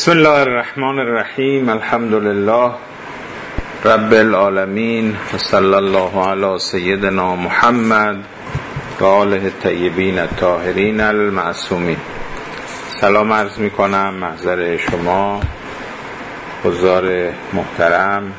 بسم الله الرحمن الرحیم. الحمد لله رب العالمین و صلی الله علی سیدنا محمد و آله الطیبین الطاهرین المعصومین. سلام عرض می کنم محضر شما حضار محترم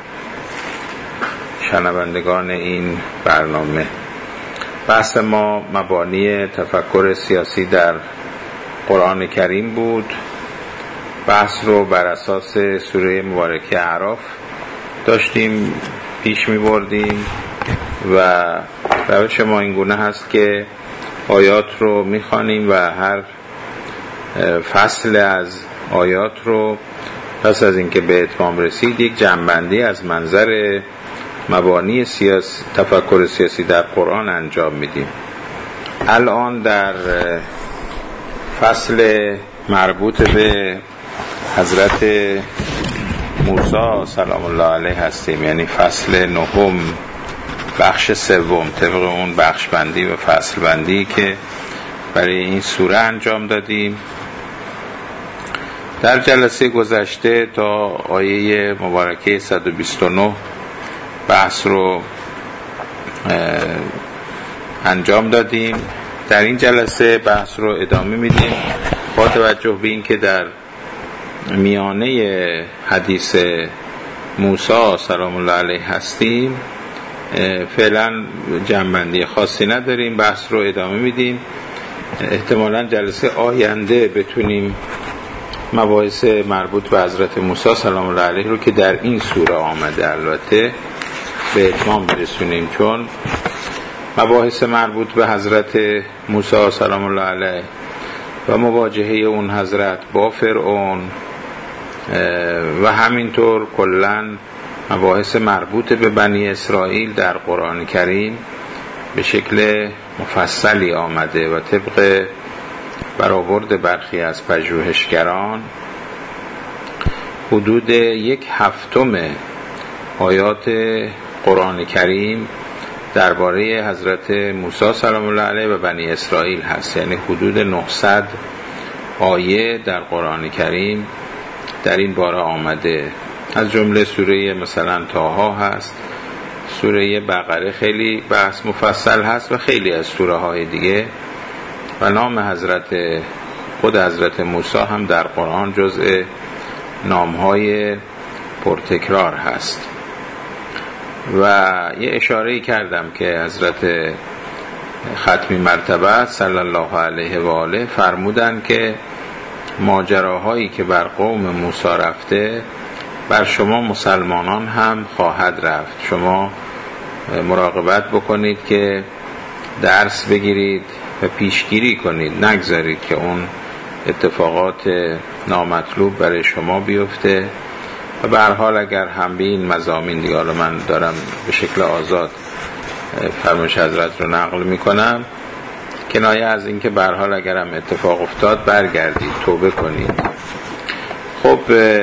شنوندگان این برنامه. بحث ما مبانی تفکر سیاسی در قرآن کریم بود. بحث رو بر اساس سوره مبارکه اعراف داشتیم پیش می بردیم و روش ما این گونه هست که آیات رو می خوانیم و هر فصل از آیات رو پس از اینکه به اتمام رسید یک جمع‌بندی از منظر مبانی تفکر سیاسی در قرآن انجام میدیم. الان در فصل مربوط به حضرت موسی سلام الله علیه هستیم، یعنی فصل نهم بخش سوم، طبق اون بخش بندی و فصل بندی که برای این سوره انجام دادیم. در جلسه گذشته تا آیه مبارکه 129 بحث رو انجام دادیم. در این جلسه بحث رو ادامه میدیم با توجه به این که در میانه حدیث موسی سلام الله علیه هستیم. فعلا جنبندی خاصی نداریم، بحث رو ادامه میدیم. احتمالا جلسه آینده بتونیم مباحث مربوط به حضرت موسی سلام الله علیه رو که در این سوره آمده البته به اتمام برسونیم، چون مباحث مربوط به حضرت موسی سلام الله علیه و مواجهه اون حضرت با فرعون و همینطور کلن مباحث مربوط به بنی اسرائیل در قرآن کریم به شکل مفصلی آمده و طبق برآورد برخی از پژوهشگران حدود 1/7 آیات قرآن کریم درباره حضرت موسی سلام الله علیه و بنی اسرائیل هست، یعنی حدود 900 آیه در قرآن کریم در این باره آمده. از جمله سوره مثلا طه هست، سوره بقره خیلی بحث مفصل هست و خیلی از سوره های دیگه، و نام خود حضرت موسی هم در قرآن جزء نام های پرتکرار هست. و یه اشاره‌ای کردم که حضرت ختمی مرتبه صلی الله علیه و آله فرمودن که ماجراهایی که بر قوم موسی رفته بر شما مسلمانان هم خواهد رفت. شما مراقبت بکنید که درس بگیرید و پیشگیری کنید، نگذارید که اون اتفاقات نامطلوب برای شما بیفته. و به هر حال اگر هم به این مضامین دیگه، حالا من دارم به شکل آزاد فرمایش حضرت رو نقل میکنم، کنایه از این که به هر حال اگر هم اتفاق افتاد برگردید، توبه کنید. خب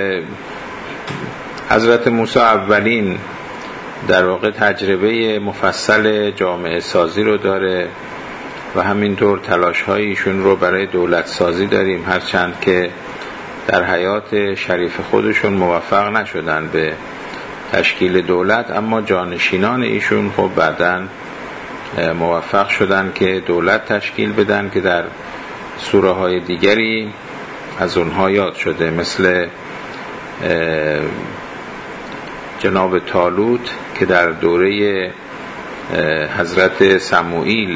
حضرت موسی اولین در واقع تجربه مفصل جامعه سازی رو داره و همینطور تلاش هایشون رو برای دولت سازی داریم، هرچند که در حیات شریف خودشون موفق نشدن به تشکیل دولت، اما جانشینان ایشون خب بعداً موفق شدن که دولت تشکیل بدن که در سوره های دیگری از اونها یاد شده، مثل جناب طالوت که در دوره حضرت سموئیل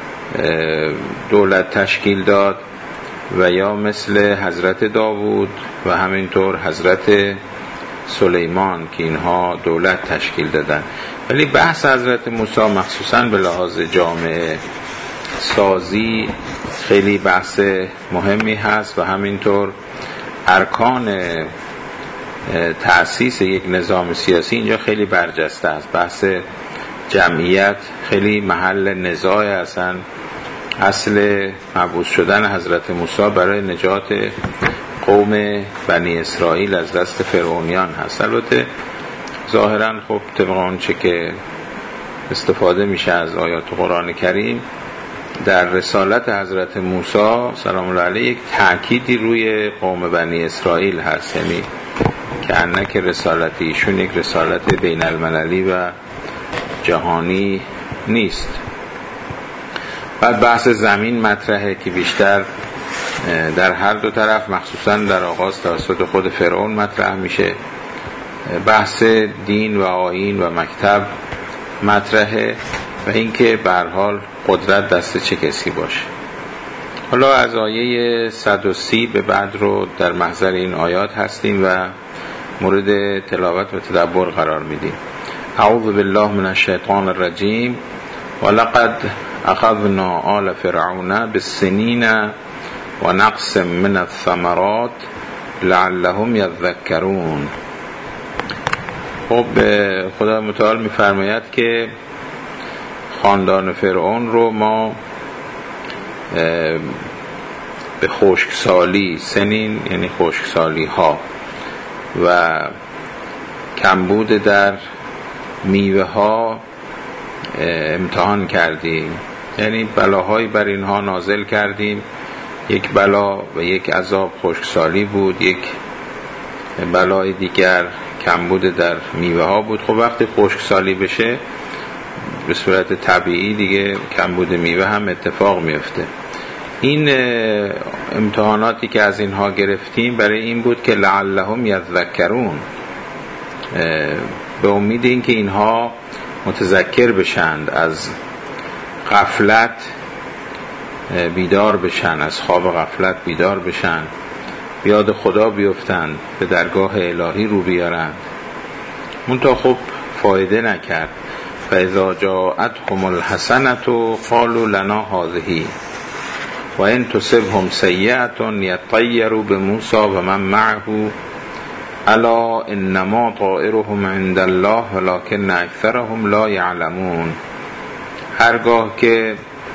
دولت تشکیل داد، و یا مثل حضرت داوود و همینطور حضرت سلیمان که اینها دولت تشکیل دادن. ولی بحث حضرت موسی مخصوصاً به لحاظ جامعه سازی خیلی بحث مهمی هست و همینطور ارکان تأسیس یک نظام سیاسی اینجا خیلی برجسته است. بحث جمعیت خیلی محل نزاع اصلا اصل مبعوث شدن حضرت موسی برای نجات قوم بنی اسرائیل از دست فرعونیان هست. البته ظاهرا خب طبق اون چه که استفاده میشه از آیات قرآن کریم در رسالت حضرت موسی سلام الله علیه یک تأکیدی روی قوم بنی اسرائیل هست، یعنی که انک رسالت ایشون یک رسالت بین المللی و جهانی نیست. بعد بحث زمین مطرحه که بیشتر در هر دو طرف، مخصوصا در آغاز توسط خود فرعون مطرح میشه. بحث دین و آیین و مکتب مطرحه و اینکه به هر حال قدرت دست چه کسی باشه. حالا از آیه 130 به بعد رو در محضر این آیات هستیم و مورد تلاوت و تدبر قرار میدیم. اعوذ بالله من الشیطان الرجیم ولقد اخذنا آل فرعون بالسنین و نقص من الثمرات لعلهم یذکرون. خب خدا متعال میفرماید که خاندان فرعون رو ما به خشکسالی، سنین یعنی خشکسالی ها و کمبود در میوه ها امتحان کردیم، یعنی بلاهایی بر اینها نازل کردیم. یک بلا و یک عذاب خشکسالی بود، یک بلای دیگر کمبود در میوه ها بود. خب وقتی خشکسالی بشه به صورت طبیعی دیگه کمبود میوه هم اتفاق میفته. این امتحاناتی که از اینها گرفتیم برای این بود که لعلهم یذکرون، به امید این که اینها متذکر بشند، از غفلت بیدار بشن، از خواب غفلت بیدار بشن، بیاد خدا بیفتند، به درگاه الهی رو بیارند. منتها خب فایده نکرد. فاذا جاءتهم الحسنة قالوا لنا هذه و ان تصبهم سیئة یطیروا بموسی و من معه الا انما طائرهم عند الله ولكن اکثرهم لا یعلمون. هرگاه که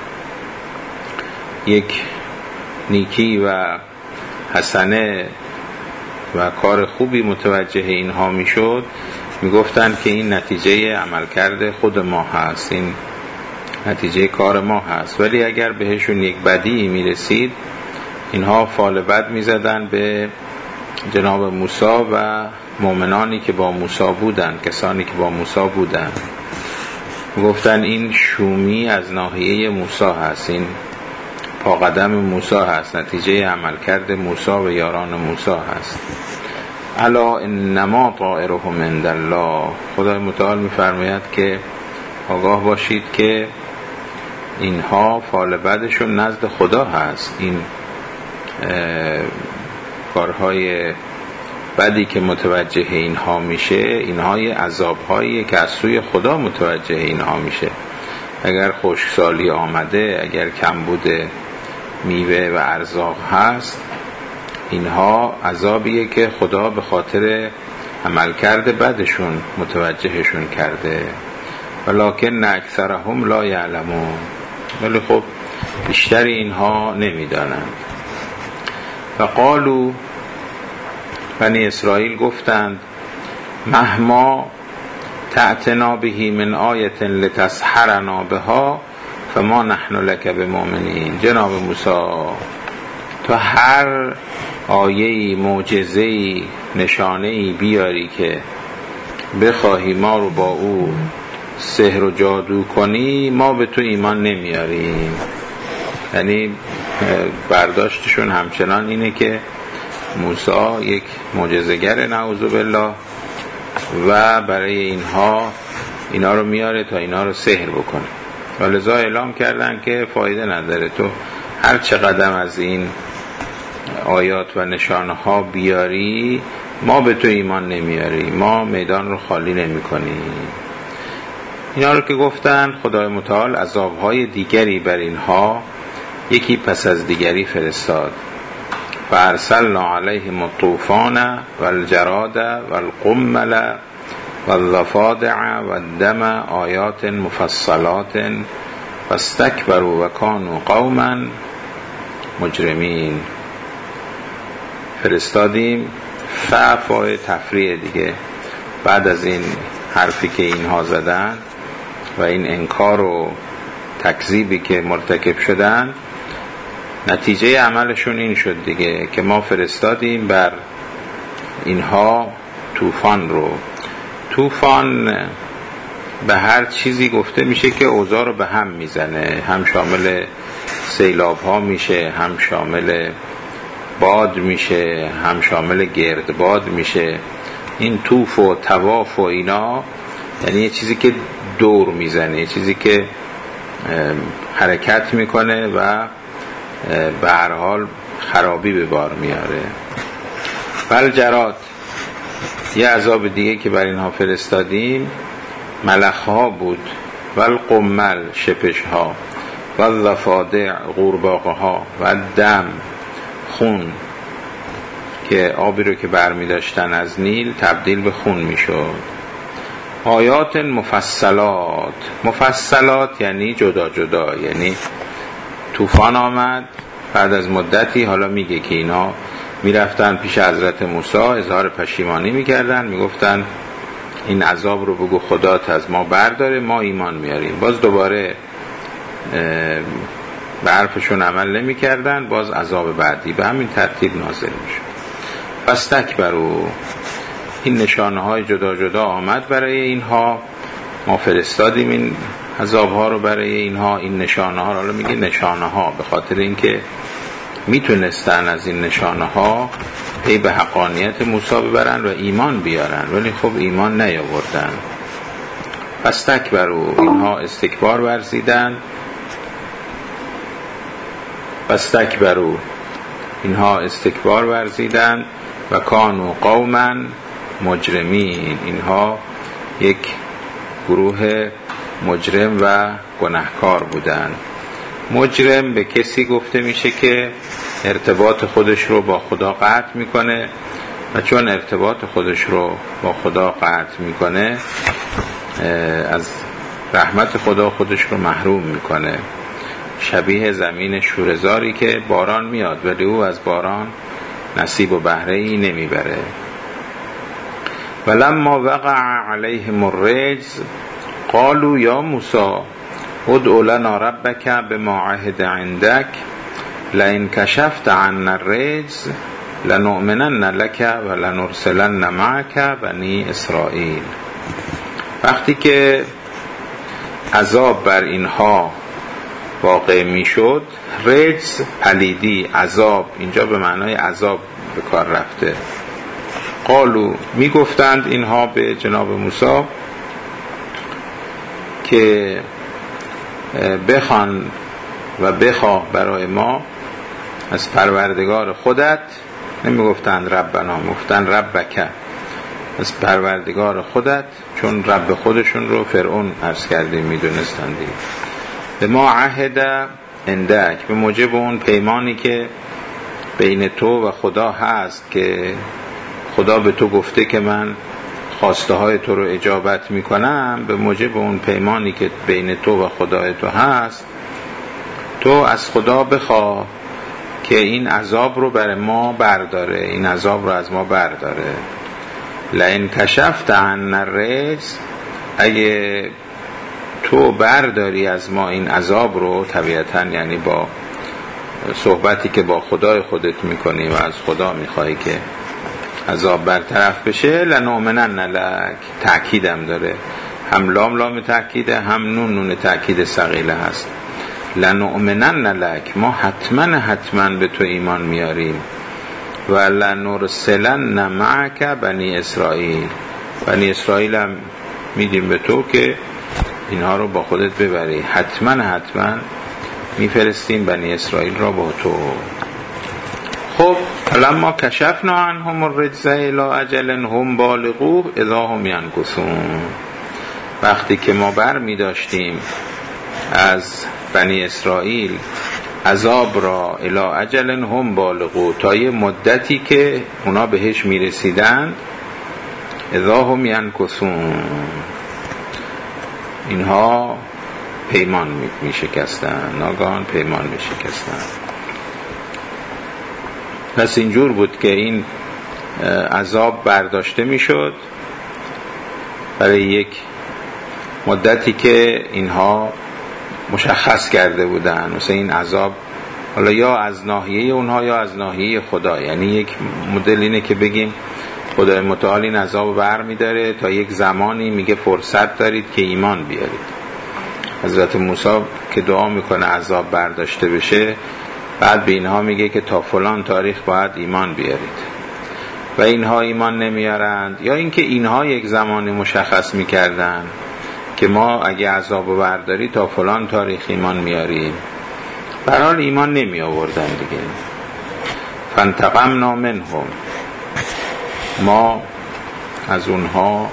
یک نیکی و حسنه و کار خوبی متوجه اینها میشد، میگفتند که این نتیجه عملکرد خود ما هست، این نتیجه کار ما هست. ولی اگر بهشون یک بدی میرسید، اینها فال بد میزدن به جناب موسی و مؤمنانی که با موسی بودن، کسانی که با موسی بودن. گفتن این شومی از ناحیه موسی هست، این پاقدم موسی هست، نتیجه عملکرد موسی و یاران موسی هست. الا انما طائرهم عند الله. خدای متعال میفرماید که آگاه باشید که اینها فال بدشون نزد خدا هست. این کارهای بدی که متوجه اینها میشه، اینها یه عذابهایی که از سوی خدا متوجه اینها میشه. اگر خشکسالی آمده، اگر کمبود میوه و ارزاق هست، اینها عذابیه که خدا به خاطر عملکرد بدشون متوجهشون کرده. ولکن اکثرهم لا یعلمون. ولی خب بیشتر اینها نمیدانند. و قالوا، بنی اسرائیل گفتند، مهما تأتنا به من آیت لتسحرنا بها فما نحن لک بمؤمنین. جناب موسی، تو هر آیه‌ای، معجزه‌ای، نشانه‌ای بیاری که بخواهی ما رو با او سحر و جادو کنی، ما به تو ایمان نمیاریم. یعنی برداشتشون همچنان اینه که موسی یک معجزه‌گر نعوذ بالله و برای اینا رو میاره تا اینا رو سحر بکنه. ولذا اعلام کردن که فایده نداره، تو هر چه قدم از این آیات و نشانه ها بیاری، ما به تو ایمان نمیاریم، ما میدان رو خالی نمی کنیم. اینا رو که گفتن، خدای متعال عذابهای دیگری بر اینها یکی پس از دیگری فرستاد. فارسلنا علیهم الطوفان والجراد والقمل والضفادع والدم آیات مفصلات واستکبروا وکانوا قوما مجرمین. فرستادیم فعفای تفریع دیگه، بعد از این حرفی که اینها زدن و این انکار و تکذیبی که مرتکب شدن، نتیجه عملشون این شد دیگه که ما فرستادیم بر اینها طوفان رو. طوفان به هر چیزی گفته میشه که اوضاع رو به هم میزنه، هم شامل سیلاب ها میشه، هم شامل باد میشه، هم شامل گردباد میشه. این طوف و طواف و اینا یعنی یه چیزی که دور میزنه، یه چیزی که حرکت میکنه و به هر حال خرابی به بار میاره. فالجراد، یه عذاب دیگه که بر اینها فرستادیم ملخها بود، والقمل شپشها، والضفادع قورباغه‌ها، و دم خون که آبی رو که برمی داشتن از نیل تبدیل به خون می شد. آیات مفصلات، مفصلات یعنی جدا جدا، یعنی طوفان آمد بعد از مدتی، حالا میگه که اینا میرفتن پیش حضرت موسی اظهار پشیمانی میکردن، میگفتن این عذاب رو بگو خدات از ما برداره، ما ایمان میاریم. باز دوباره به حرفشون عمل نمیکردن، باز عذاب بعدی به همین ترتیب نازل میشه. فاستکبروا، این نشانه های جدا جدا آمد برای اینها، ما فرستادیم این عذاب ها رو برای اینها. این نشانه ها، حالا میگه نشانه ها به خاطر اینکه میتونستن از این نشانه ها پی به حقانیت موسی ببرن و ایمان بیارن، ولی خب ایمان نیاوردن. فاستکبروا، اینها استکبار ورزیدن. فاستکبروا، اینها استکبار ورزیدن. و کانوا قوما مجرمین، اینها یک گروه مجرم و گناهکار بودن. مجرم به کسی گفته میشه که ارتباط خودش رو با خدا قطع میکنه، و چون ارتباط خودش رو با خدا قطع میکنه از رحمت خدا خودش رو محروم میکنه. شبیه زمین شوره‌زاری که باران میاد ولی او از باران نصیب و بهره ای نمیبره. ولما وقع علیهم الرجز قالوا یا موسی ادع لنا ربک بما عهد عندک لئن کشفت عنا الرجز لنؤمنن لک ولنرسلن معک بنی اسرائیل. وقتی که عذاب بر اینها واقع می شد، رجز پلیدی، عذاب اینجا به معنای عذاب به کار رفته. قالو، می گفتند اینها به جناب موسی که بخوان و بخواه برای ما از پروردگار خودت. نمی گفتند ربنا، می گفتند ربک، از پروردگار خودت، چون رب خودشون رو فرعون عرض کردیم می دونستند. به ما عهد اندک، به موجب اون پیمانی که بین تو و خدا هست که خدا به تو گفته که من خواسته های تو رو اجابت میکنم، به موجب اون پیمانی که بین تو و خدای تو هست، تو از خدا بخواه که این عذاب رو بر ما برداره، این عذاب رو از ما برداره. لئن کشفت عنا الرجز، اگه تو برداری از ما این عذاب رو، طبیعتاً یعنی با صحبتی که با خدای خودت میکنی و از خدا میخوای که عذاب برطرف بشه، لنؤمنن لک، تأکیدم داره، هم لام لام تأکیده، هم نون نون تأکید ثقیله هست. لنؤمنن لک، ما حتما به تو ایمان میاریم. و لنرسلن معک بنی اسرائیل، بنی اسرائیل هم میدیم به تو که اینها رو با خودت ببری، حتما میفرستیم بنی اسرائیل را با تو. خب لما کشفنا عنهم الرجز الی اجل هم بالغوه اذا هم ینکثون، وقتی که ما بر می داشتیم از بنی اسرائیل عذاب را الی اجل هم بالغوه، تا یه مدتی که اونا بهش می رسیدن، اذا هم ینکثون، اینها پیمان می شکستن، ناگهان پیمان می شکستن. پس اینجور بود که این عذاب برداشته می شد برای یک مدتی که اینها مشخص کرده بودن. مثلا این عذاب حالا یا از ناحیه اونها یا از ناحیه خدا. یعنی یک مدل اینه که بگیم خدای متعال این عذاب بر می‌داره تا یک زمانی میگه فرصت دارید که ایمان بیارید. حضرت موسی که دعا میکنه عذاب برداشته بشه، بعد به اینها میگه که تا فلان تاریخ باید ایمان بیارید و اینها ایمان نمیارند. یا اینکه اینها یک زمانی مشخص میکردن که ما اگه عذاب برداری تا فلان تاریخ ایمان میاریم، برحال ایمان نمی آوردن دیگه. فانتقمنا منهم، ما از اونها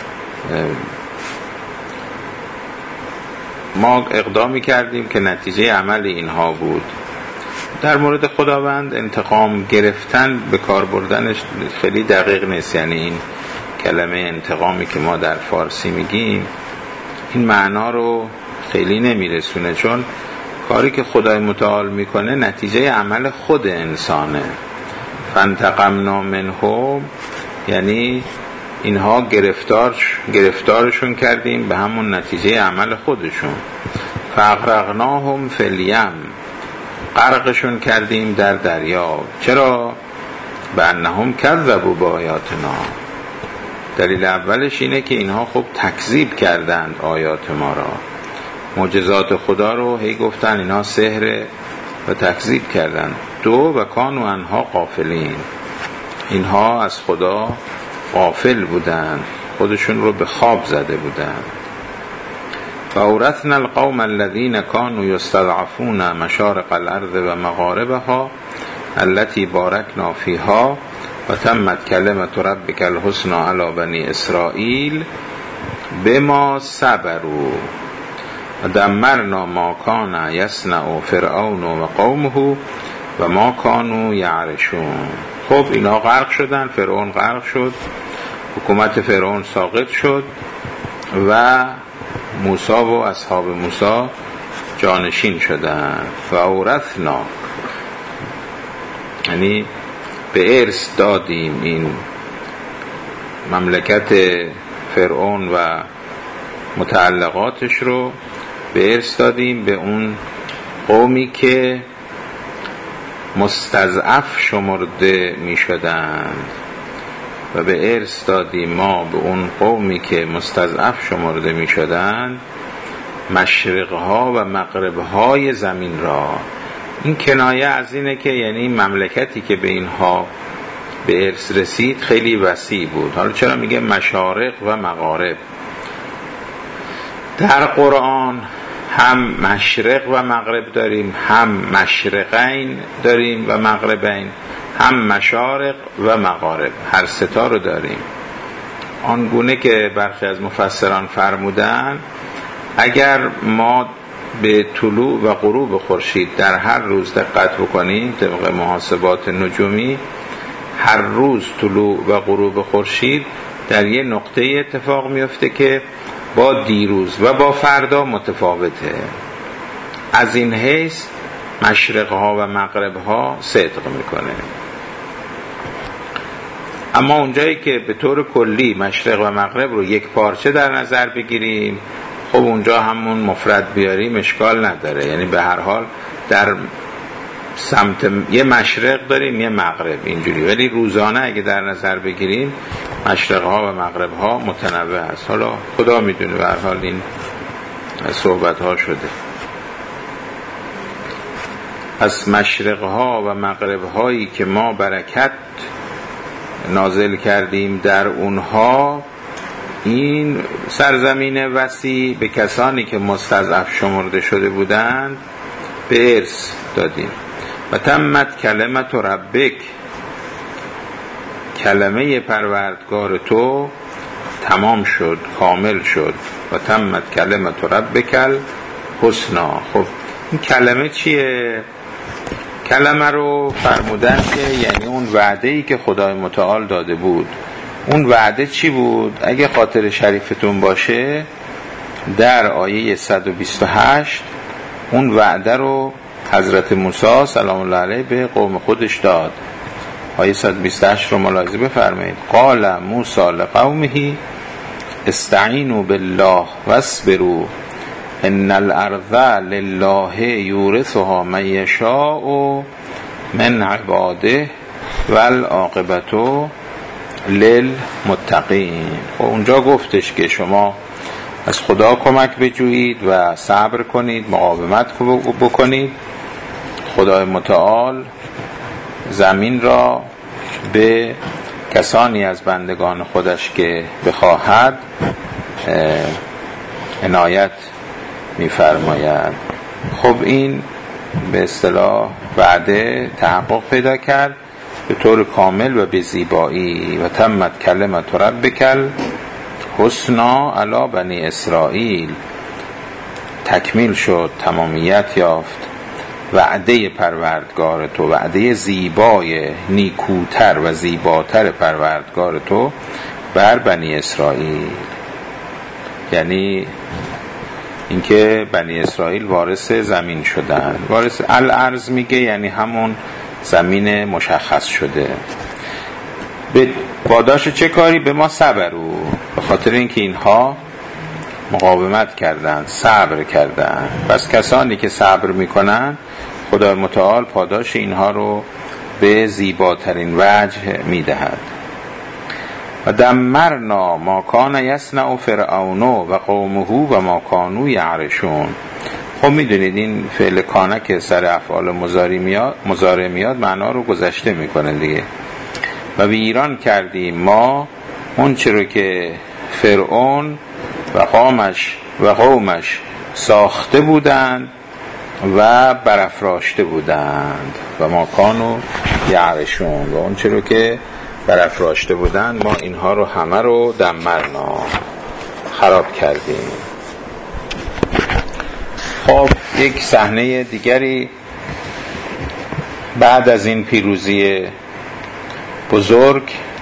ما اقدامی کردیم که نتیجه عمل اینها بود. در مورد خداوند انتقام گرفتن به کار بردنش خیلی دقیق نیست. یعنی این کلمه انتقامی که ما در فارسی میگیم این معنا رو خیلی نمیرسونه، چون کاری که خدای متعال میکنه نتیجه عمل خود انسانه. فانتقمنا منهم یعنی اینها گرفتارشون کردیم به همون نتیجه عمل خودشون. فاغرقناهم فی الیم، غرقشون کردیم در دریا. چرا؟ بانهم کذبوا بآیاتنا. دلیل اولش اینه که اینها خب تکذیب کردند آیات ما را، معجزات خدا رو هی گفتن اینا سحره و تکذیب کردند. دو و کانوا عنها غافلین، اینها از خدا غافل بودند، خودشون رو به خواب زده بودند. و اورثنا القوم الذين كانوا يستضعفون مشارق الارض و مغاربها التي باركنا فيها و تمت کلمة ربك الحسنى على بني اسرائیل بما صبروا و دمرنا ما كان يصنع فرعون و قومه و ما كانوا يعرشون. خب اینا غرق شدن، فرعون غرق شد، حکومت فرعون ساقط شد و موسی و اصحاب موسی جانشین شدن. و اورثنا یعنی به ارث دادیم این مملکت فرعون و متعلقاتش رو به ارث دادیم به اون قومی که مستضعف شمرده می شدند. و به ارث دادیم ما به اون قومی که مستضعف شمرده می شدند مشرقها و مغربهای زمین را. این کنایه از اینه که یعنی مملکتی که به اینها به ارث رسید خیلی وسیع بود. حالا چرا میگه مشارق و مغارب؟ در قرآن هم مشرق و مغرب داریم، هم مشرقین داریم و مغربین، هم مشارق و مغارب، هر ستا رو داریم. آنگونه که برخی از مفسران فرمودن اگر ما به طلوع و غروب خورشید در هر روز دقت بکنیم طبق محاسبات نجومی، هر روز طلوع و غروب خورشید در یه نقطه اتفاق میفته که با دیروز و با فردا متفاوته. از این حیث مشرقها و مغربها صدق میکنه. اما اونجایی که به طور کلی مشرق و مغرب رو یک پارچه در نظر بگیریم، خب اونجا همون مفرد بیاریم اشکال نداره. یعنی به هر حال در سمت یه مشرق داریم یه مغرب اینجوری، ولی روزانه اگه در نظر بگیریم مشرقها و مغربها متنوع است. حالا خدا میدونه، به هر حال این صحبت ها شده. از مشرقها و مغربهایی که ما برکت نازل کردیم در اونها، این سرزمین وسیع به کسانی که مستضعف شمرده شده بودند به ارث دادیم. و تمت کلمت ربک، کلمه پروردگار تو تمام شد، کامل شد. و تمت کلمت ربک الحسنی. خب این کلمه چیه؟ کلمه رو فرمودن که یعنی اون وعده‌ای که خدای متعال داده بود. اون وعده چی بود؟ اگه خاطر شریفتون باشه در آیه 128 اون وعده رو حضرت موسی سلام الله علیه به قوم خودش داد. آیه 128 رو ملاحظه بفرمایید. قال موسی لقومه استعینوا بالله واصبروا ان الارض لله یورثها من یشاء من عباده والعاقبة للمتقین. اونجا گفتش که شما از خدا کمک بجویید و صبر کنید، مقاومت بکنید. خدای متعال زمین را به کسانی از بندگان خودش که بخواهد عنایت می‌فرماید. خب این به اصطلاح وعده تحقق پیدا کرد به طور کامل و به زیبایی. و تمت کلمت ربک الحسنا علی بنی اسرائیل، تکمیل شد، تمامیت یافت وعده پروردگار تو، وعده زیبای نیکوتر و زیباتر پروردگار تو بر بنی اسرائیل. یعنی اینکه بنی اسرائیل وارث زمین شدن. وارث الارض میگه یعنی همون زمین مشخص شده. به پاداش چه کاری؟ به ما صبرو، به خاطر اینکه اینها مقاومت کردن، صبر کردن. پس کسانی که صبر میکنن خدای متعال پاداش اینها رو به زیباترین وجه میدهد. و دمرنا ما کان یصنع فرعون و قومه و ما کانوا یعرشون. خب میدونید این فعل کانه که سر افعال مضارع میاد معنا رو گذشته میکنه دیگه. و ویران کردیم ما اون چه رو که فرعون و قومش ساخته بودند و برافراشته بودند. و ما کانوا یعرشون، و اون چه رو که برافراشته بودند ما اینها رو همه رو دمرنا، خراب کردیم. خب یک صحنه دیگری بعد از این پیروزی بزرگ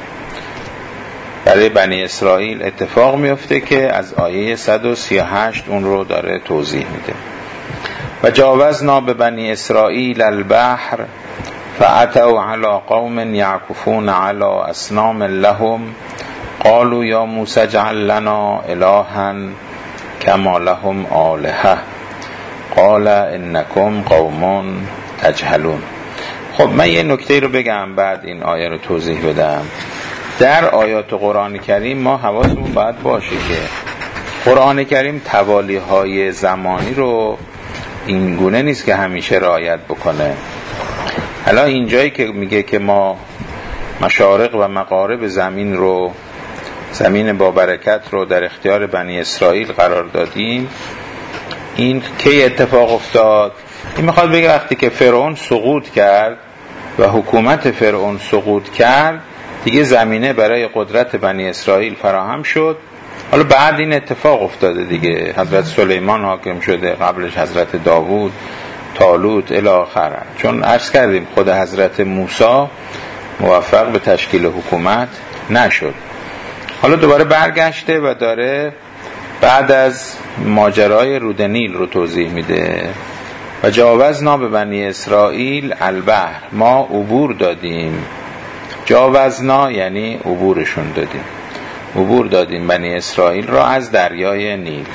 برای بنی اسرائیل اتفاق میفته که از آیه 138 اون رو داره توضیح میده. و جاوزنا به بنی اسرائیل البحر فأتوا على قوم یعکفون على اصنام لهم قالوا یا موسی اجعل لنا الها کما لهم آلهه قال انکم قوم تجهلون. خب من یه نکته رو بگم بعد این آیه رو توضیح بدم. در آیات قرآن کریم ما حواسمون باید باشه که قرآن کریم توالی های زمانی رو این گونه نیست که همیشه رعایت بکنه. حالا اینجایی که میگه که ما مشارق و مغارب زمین با برکت رو در اختیار بنی اسرائیل قرار دادیم، این کی اتفاق افتاد؟ این میخواد بگه وقتی که فرعون سقوط کرد و حکومت فرعون سقوط کرد دیگه زمینه برای قدرت بنی اسرائیل فراهم شد. حالا بعد این اتفاق افتاده دیگه، حضرت سلیمان حاکم شده، قبلش حضرت داوود، طالوت الی آخر. چون عرض کردیم خود حضرت موسی موفق به تشکیل حکومت نشد. حالا دوباره برگشته و داره بعد از ماجرای رود نیل رو توضیح میده. و جاوزنا به بنی اسرائیل البحر، ما عبور دادیم. جاوزنا یعنی عبورشون دادیم، عبور دادیم بنی اسرائیل را از دریای نیل.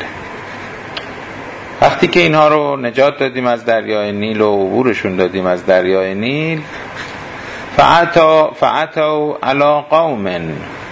وقتی که اینها رو نجات دادیم از دریای نیل و عبورشون دادیم از دریای نیل، فعتوا علی قوم،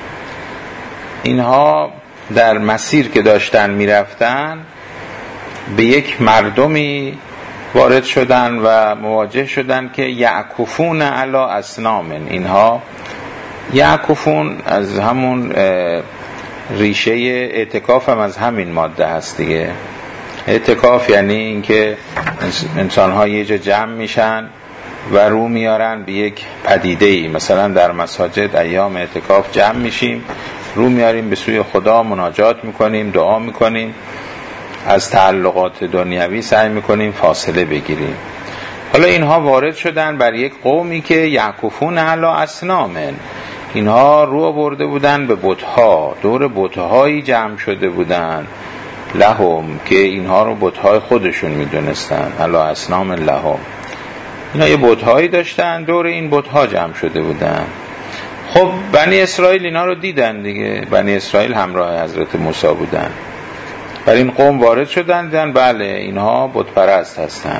اینها در مسیر که داشتن میرفتن به یک مردمی وارد شدن و مواجه شدن که یعکفون علی اصنام. اینها یعکفون از همون ریشه اعتکاف هم از همین ماده هست دیگه. اعتکاف یعنی اینکه انسان‌ها یه جا جمع میشن و رو میارن به یک پدیده‌ای. مثلا در مساجد ایام اعتکاف جمع میشیم، رو میاریم به سوی خدا، مناجات میکنیم، دعا میکنیم، از تعلقات دنیوی سعی میکنیم فاصله بگیریم. حالا اینها وارد شدن بر یک قومی که یعکفون علی اصنام، اینها رو برده بودن به بت‌ها، دور بت‌هایی جمع شده بودن لهم، که اینها رو بت‌های خودشون میدونستن. علی اصنام لهم، اینا یه بت‌هایی داشتن، دور این بت‌ها جمع شده بودن. خب بنی اسرائیل اینا رو دیدن دیگه، بنی اسرائیل همراه حضرت موسی بودن. بر این قوم وارد شدن، دیدن بله اینها بت پرست هستن.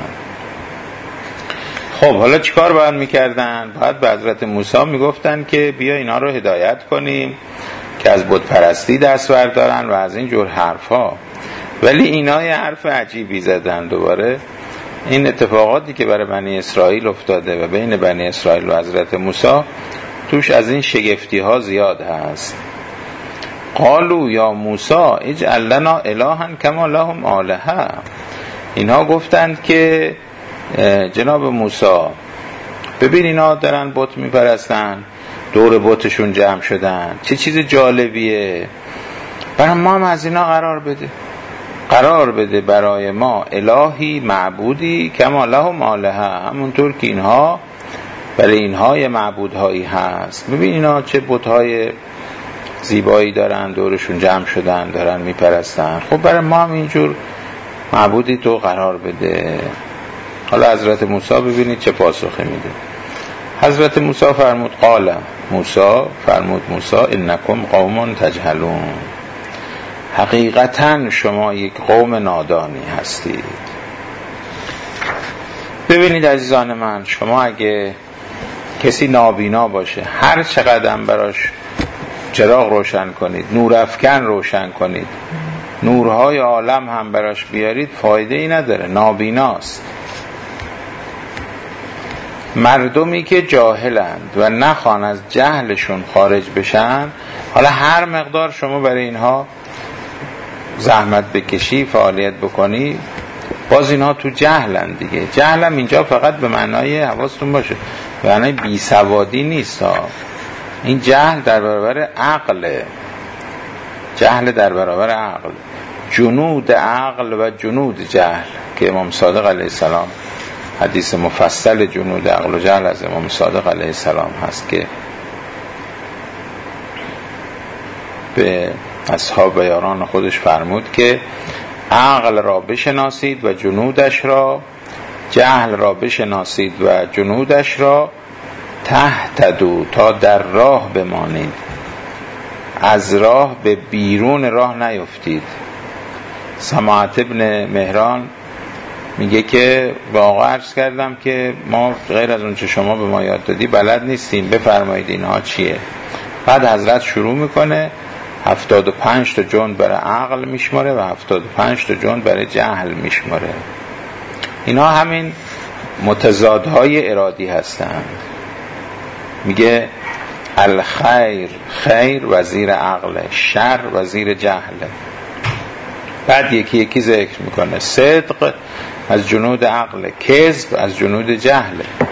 خب حالا چیکار باید میکردن؟ باید به حضرت موسی میگفتن که بیا اینا رو هدایت کنیم که از بت پرستی دست بردارن و از این جور حرفا. ولی اینا یه حرف عجیبی زدن. دوباره این اتفاقاتی که برای بنی اسرائیل افتاده و بین بنی اسرائیل و حضرت موسی توش از این شگفتی ها زیاد هست. قالوا یا موسی اجعل لنا الها کما لهم آلهه. اینها گفتند که جناب موسی ببین اینا دارن بت میپرستن، دور بتشون جمع شدن، چه چیز جالبیه، برای ما هم از اینا قرار بده برای ما الهی معبودی کما لهم آلهه، همونطور که اینها برای اینها یه معبودهایی هست. ببین اینا چه بتهای زیبایی دارن، دورشون جمع شدن دارن میپرستن، خب برای ما هم اینجور معبودی تو قرار بده. حالا حضرت موسی ببینید چه پاسخی میده. حضرت موسی فرمود موسی انکم قوم تجهلون، حقیقتا شما یک قوم نادانی هستید. ببینید عزیزان من، شما اگه کسی نابینا باشه هر چقدر براش چراغ روشن کنید، نورافکن روشن کنید، نورهای عالم هم براش بیارید، فایده ای نداره، نابیناست. مردمی که جاهلند و نخوان از جهلشون خارج بشن، حالا هر مقدار شما برای اینها زحمت بکشی، فعالیت بکنی، باز اینها تو جهلند دیگه. جهلم اینجا فقط به معنای، حواستون باشه، به معنای بیسوادی نیست ها. این جهل در برابر عقله، جهل در برابر عقل، جنود عقل و جنود جهل که امام صادق علیه السلام حدیث مفصل جنود عقل و جهل از امام صادق علیه السلام هست که به اصحاب یاران خودش فرمود که عقل را بشناسید و جنودش را، جهل را بشناسید و جنودش را، تهتدوا تا در راه بمانید، از راه به بیرون راه نیفتید. سماعت ابن مهران میگه که واقعا عرض کردم که ما غیر از اون چه شما به ما یاد دادی بلد نیستیم، بفرمایید اینها چیه. بعد حضرت شروع میکنه 75 تا جند برای عقل میشماره و 75 تا جند برای جهل میشماره. اینا همین متضادهای ارادی هستند. میگه الخیر خیر وزیر عقل، شر وزیر جهل. بعد یکی یکی ذکر میکنه. صدق از جنود عقل، کذب از جنود جهل،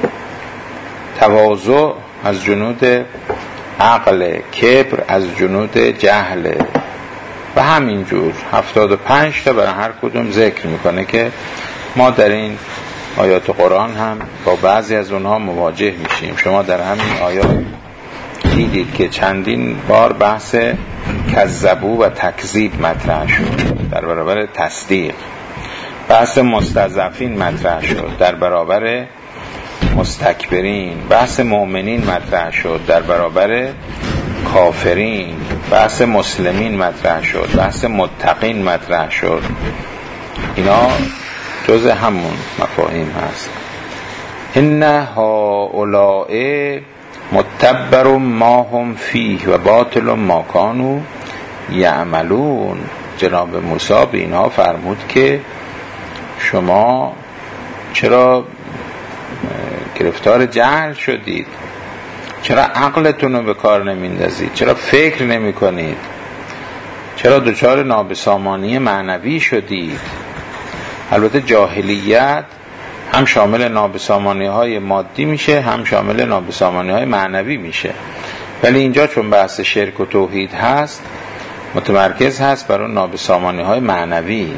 تواضع از جنود عقل، کبر از جنود جهل و همینجور 75 تا برای هر کدوم ذکر میکنه که ما در این آیات قرآن هم با بعضی از اونها مواجه میشیم. شما در همین آیات دیدید که چندین بار بحث کذبو و تکذیب مطرح شد در برابر تصدیق، بحث مستضعفین مطرح شد در برابر مستکبرین، بحث مؤمنین مطرح شد در برابر کافرین، بحث مسلمین مطرح شد، بحث متقین مطرح شد. اینا جز همون مفاهیم هست. ان هؤلاء متبر ما هم فیه و باطل ما کانوا یعملون. جناب موسی به اینها فرمود که شما چرا گرفتار جهل شدید؟ چرا عقلتون رو به کار نمیندازید؟ چرا فکر نمی کنید؟ چرا دچار نابسامانی معنوی شدید؟ البته جاهلیت هم شامل نابسامانی های مادی میشه، هم شامل نابسامانی های معنوی میشه، ولی اینجا چون بحث شرک و توحید هست متمرکز هست بر اون نابسامانی های معنوی.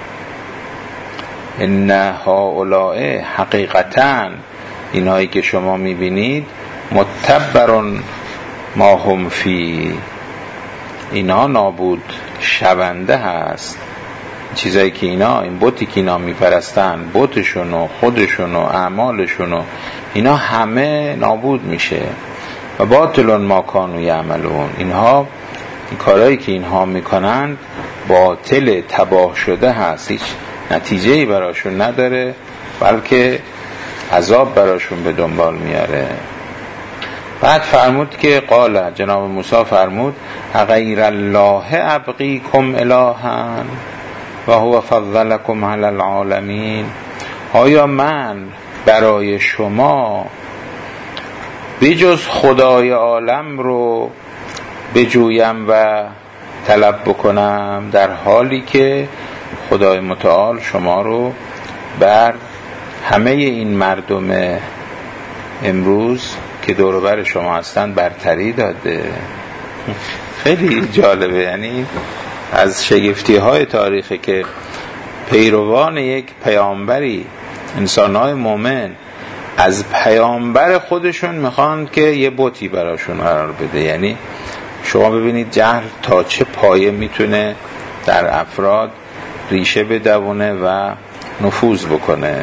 ان هؤلاء حقیقتاً اینایی که شما میبینید متبرون ما هم فی، اینا نابود شونده هست. چیزایی که اینا، این بتی که اینا میپرستن، بتشون و خودشون و اعمالشون و اینا همه نابود میشه. و باطلون ما کانوا یعملون، اینها این کارهایی که اینها میکنن باطل تباه شده هست، هیچ نتیجه‌ای براشون نداره، بلکه عذاب براشون به دنبال میاره. بعد فرمود که قال، جناب موسی فرمود اغیر الله ابغیکم الها و هو فضلکم علی العالمین، آیا من برای شما بجز خدای عالم رو بجویم و طلب بکنم، در حالی که خدای متعال شما رو بر همه این مردم امروز که دور و بر شما هستن برتری داده. خیلی جالبه، یعنی از شگفتی های تاریخی که پیروان یک پیامبری، انسانهای مومن، از پیامبر خودشون میخوان که یه بتی براشون قرار بده. یعنی شما ببینید جهل تا چه پایه میتونه در افراد ریشه بدونه و نفوذ بکنه.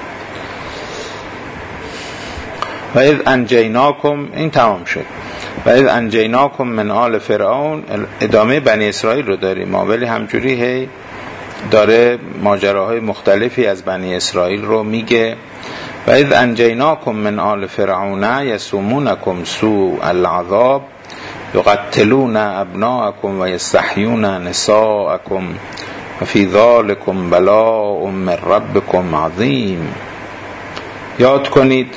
و اذ انجیناکم، این تمام شد. و اذ انجیناکم من آل فرعون، ادامه بنی اسرائیل رو داریم ما، ولی همجوری هی داره ماجراهای مختلفی از بنی اسرائیل رو میگه. و اذ انجیناکم من آل فرعون یسومونکم سوء العذاب یقتلون ابناءکم و یستحیون نساءکم و فی ذالکم بلاء من ربکم عظیم. یاد کنید،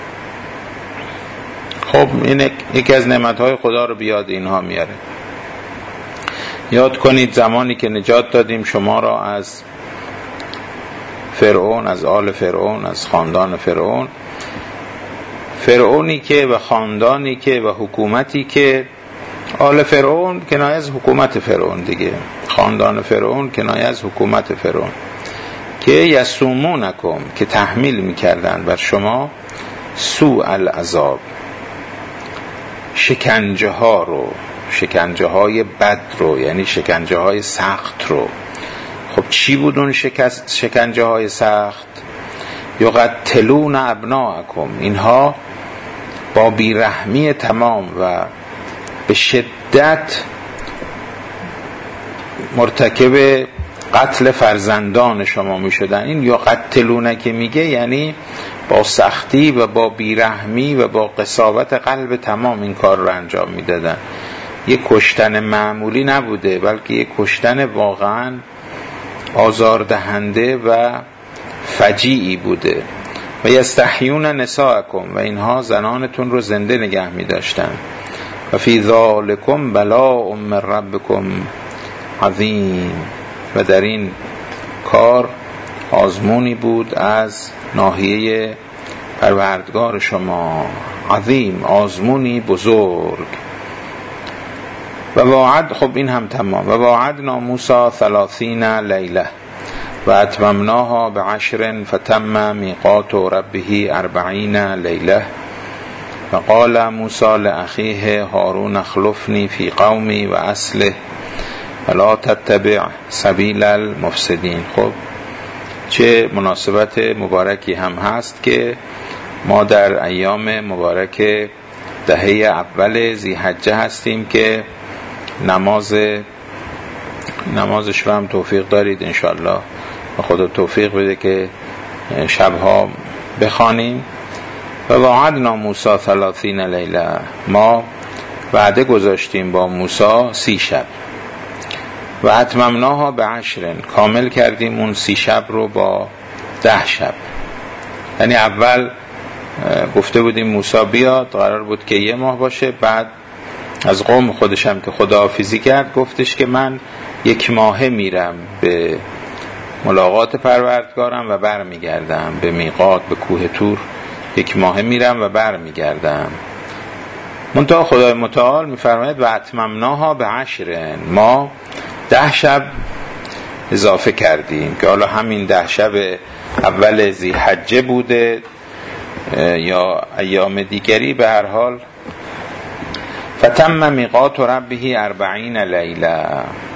خب این یکی از نعمتهای خدا رو بیاد اینها میاره. یاد کنید زمانی که نجات دادیم شما را از فرعون، از آل فرعون، از خاندان فرعون، فرعونی که و خاندانی که و حکومتی که، آل فرعون کنایه از حکومت فرعون دیگه، خاندان فرعون کنایه از حکومت فرعون، که یسومونکم، که تحمیل میکردن بر شما سوء العذاب، شکنجه ها رو، شکنجه های بد رو، یعنی شکنجه های سخت رو. خب چی بود اون شکنجه های سخت؟ یقتلون ابناءکم، اینها با بیرحمی تمام و به شدت مرتکب قتل فرزندان شما می شدن. این یقتلون که میگه یعنی با سختی و با بیرحمی و با قساوت قلب تمام این کار رو انجام می دادن. یک کشتن معمولی نبوده، بلکه یک کشتن واقعا آزاردهنده و فجیعی بوده. و یستحیون نساءکم، و اینها زنانتون رو زنده نگه می داشتن. و فی ذالکم بلاء من ربکم عظیم، و در این کار آزمونی بود از ناحیه پروردگار شما، عظیم، آزمونی بزرگ. و واعد، خب این هم تمام. و واعدنا موسی 30 لیله و اتممناها ب10 فتم میقات ربه 40 لیله. و قال موسی لاخیه هارون اخلفنی فی قومی و اصلح ولا تتبع سبیل المفسدین. خب چه مناسبت مبارکی هم هست که ما در ایام مبارک دهه اول ذی‌حجه هستیم که نمازش رو هم توفیق دارید انشاءالله، و خدا توفیق بده که شبها بخوانیم. و وعدنا موسی 30 لیله، ما وعده گذاشتیم با موسی 30 شب. و اتممناها ب10، کامل کردیم اون 30 شب رو با 10 شب. یعنی اول گفته بودیم موسی بیاد، قرار بود که 1 ماه باشه، بعد از قوم خودشم که خداحافظی کرد گفتش که من 1 ماهه میرم به ملاقات پروردگارم و برمیگردم به میقات، به کوه طور 1 ماهه میرم و برمیگردم. منتها خدای متعال میفرماید و اتممناها ب10، ما 10 شب اضافه کردیم، که حالا همین 10 شب اول ذی‌حجه بوده یا ایام دیگری، به هر حال فتم میقات ربه 40 لیله.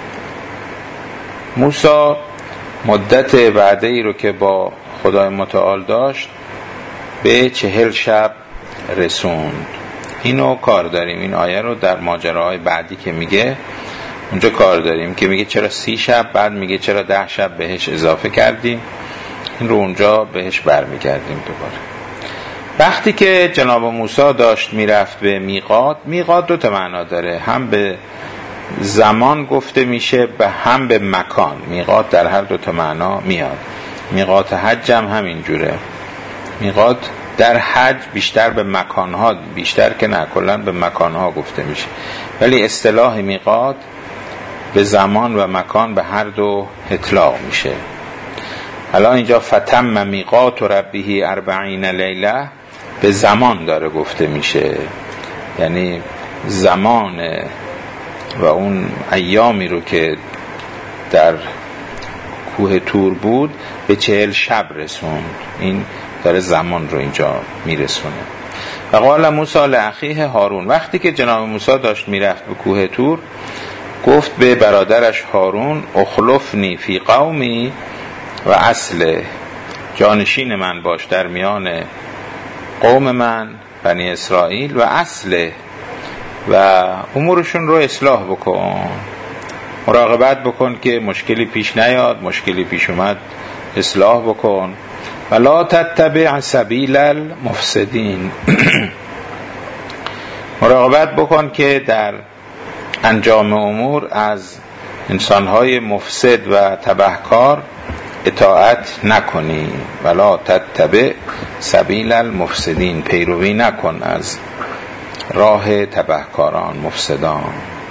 موسی مدت وعده ای رو که با خدای متعال داشت به 40 شب رسوند. اینو کار داریم، این آیه رو در ماجراهای بعدی که میگه اونجا کار داریم که میگه چرا 30 شب، بعد میگه چرا 10 شب بهش اضافه کردیم. این رو اونجا بهش برمیگردیم دوباره. وقتی که جناب موسی داشت میرفت به میقات، میقات 2 تا معنا داره، هم به زمان گفته میشه و هم به مکان. میقات در هر 2 تا معنا میاد. میقات حج هم همینجوره. میقات در حج بیشتر به مکانها، بیشتر که نه کلا به مکانها گفته میشه، ولی اصطلاح میقات به زمان و مکان به هر 2 اطلاق میشه. الان اینجا فتم میقات ربه 40 لیله به زمان داره گفته میشه، یعنی زمان و اون ایامی رو که در کوه تور بود به 40 شب رسوند. این داره زمان رو اینجا میرسونه. و قال موسی لاخیه هارون، وقتی که جناب موسی داشت میرفت به کوه تور، گفت به برادرش هارون اخلفنی فی قومی و اصل، جانشین من باش در میان قوم من بنی اسرائیل و اصل، و امورشون رو اصلاح بکن، مراقبت بکن که مشکلی پیش نیاد، مشکلی پیش اومد اصلاح بکن. ولا تتبع سبیل المفسدین مراقبت بکن که در انجام امور از انسانهای مفسد و تبهکار اطاعت نکنی. ولا تتبع سبیل المفسدین، پیروی نکن از راه تبهکاران مفسدان.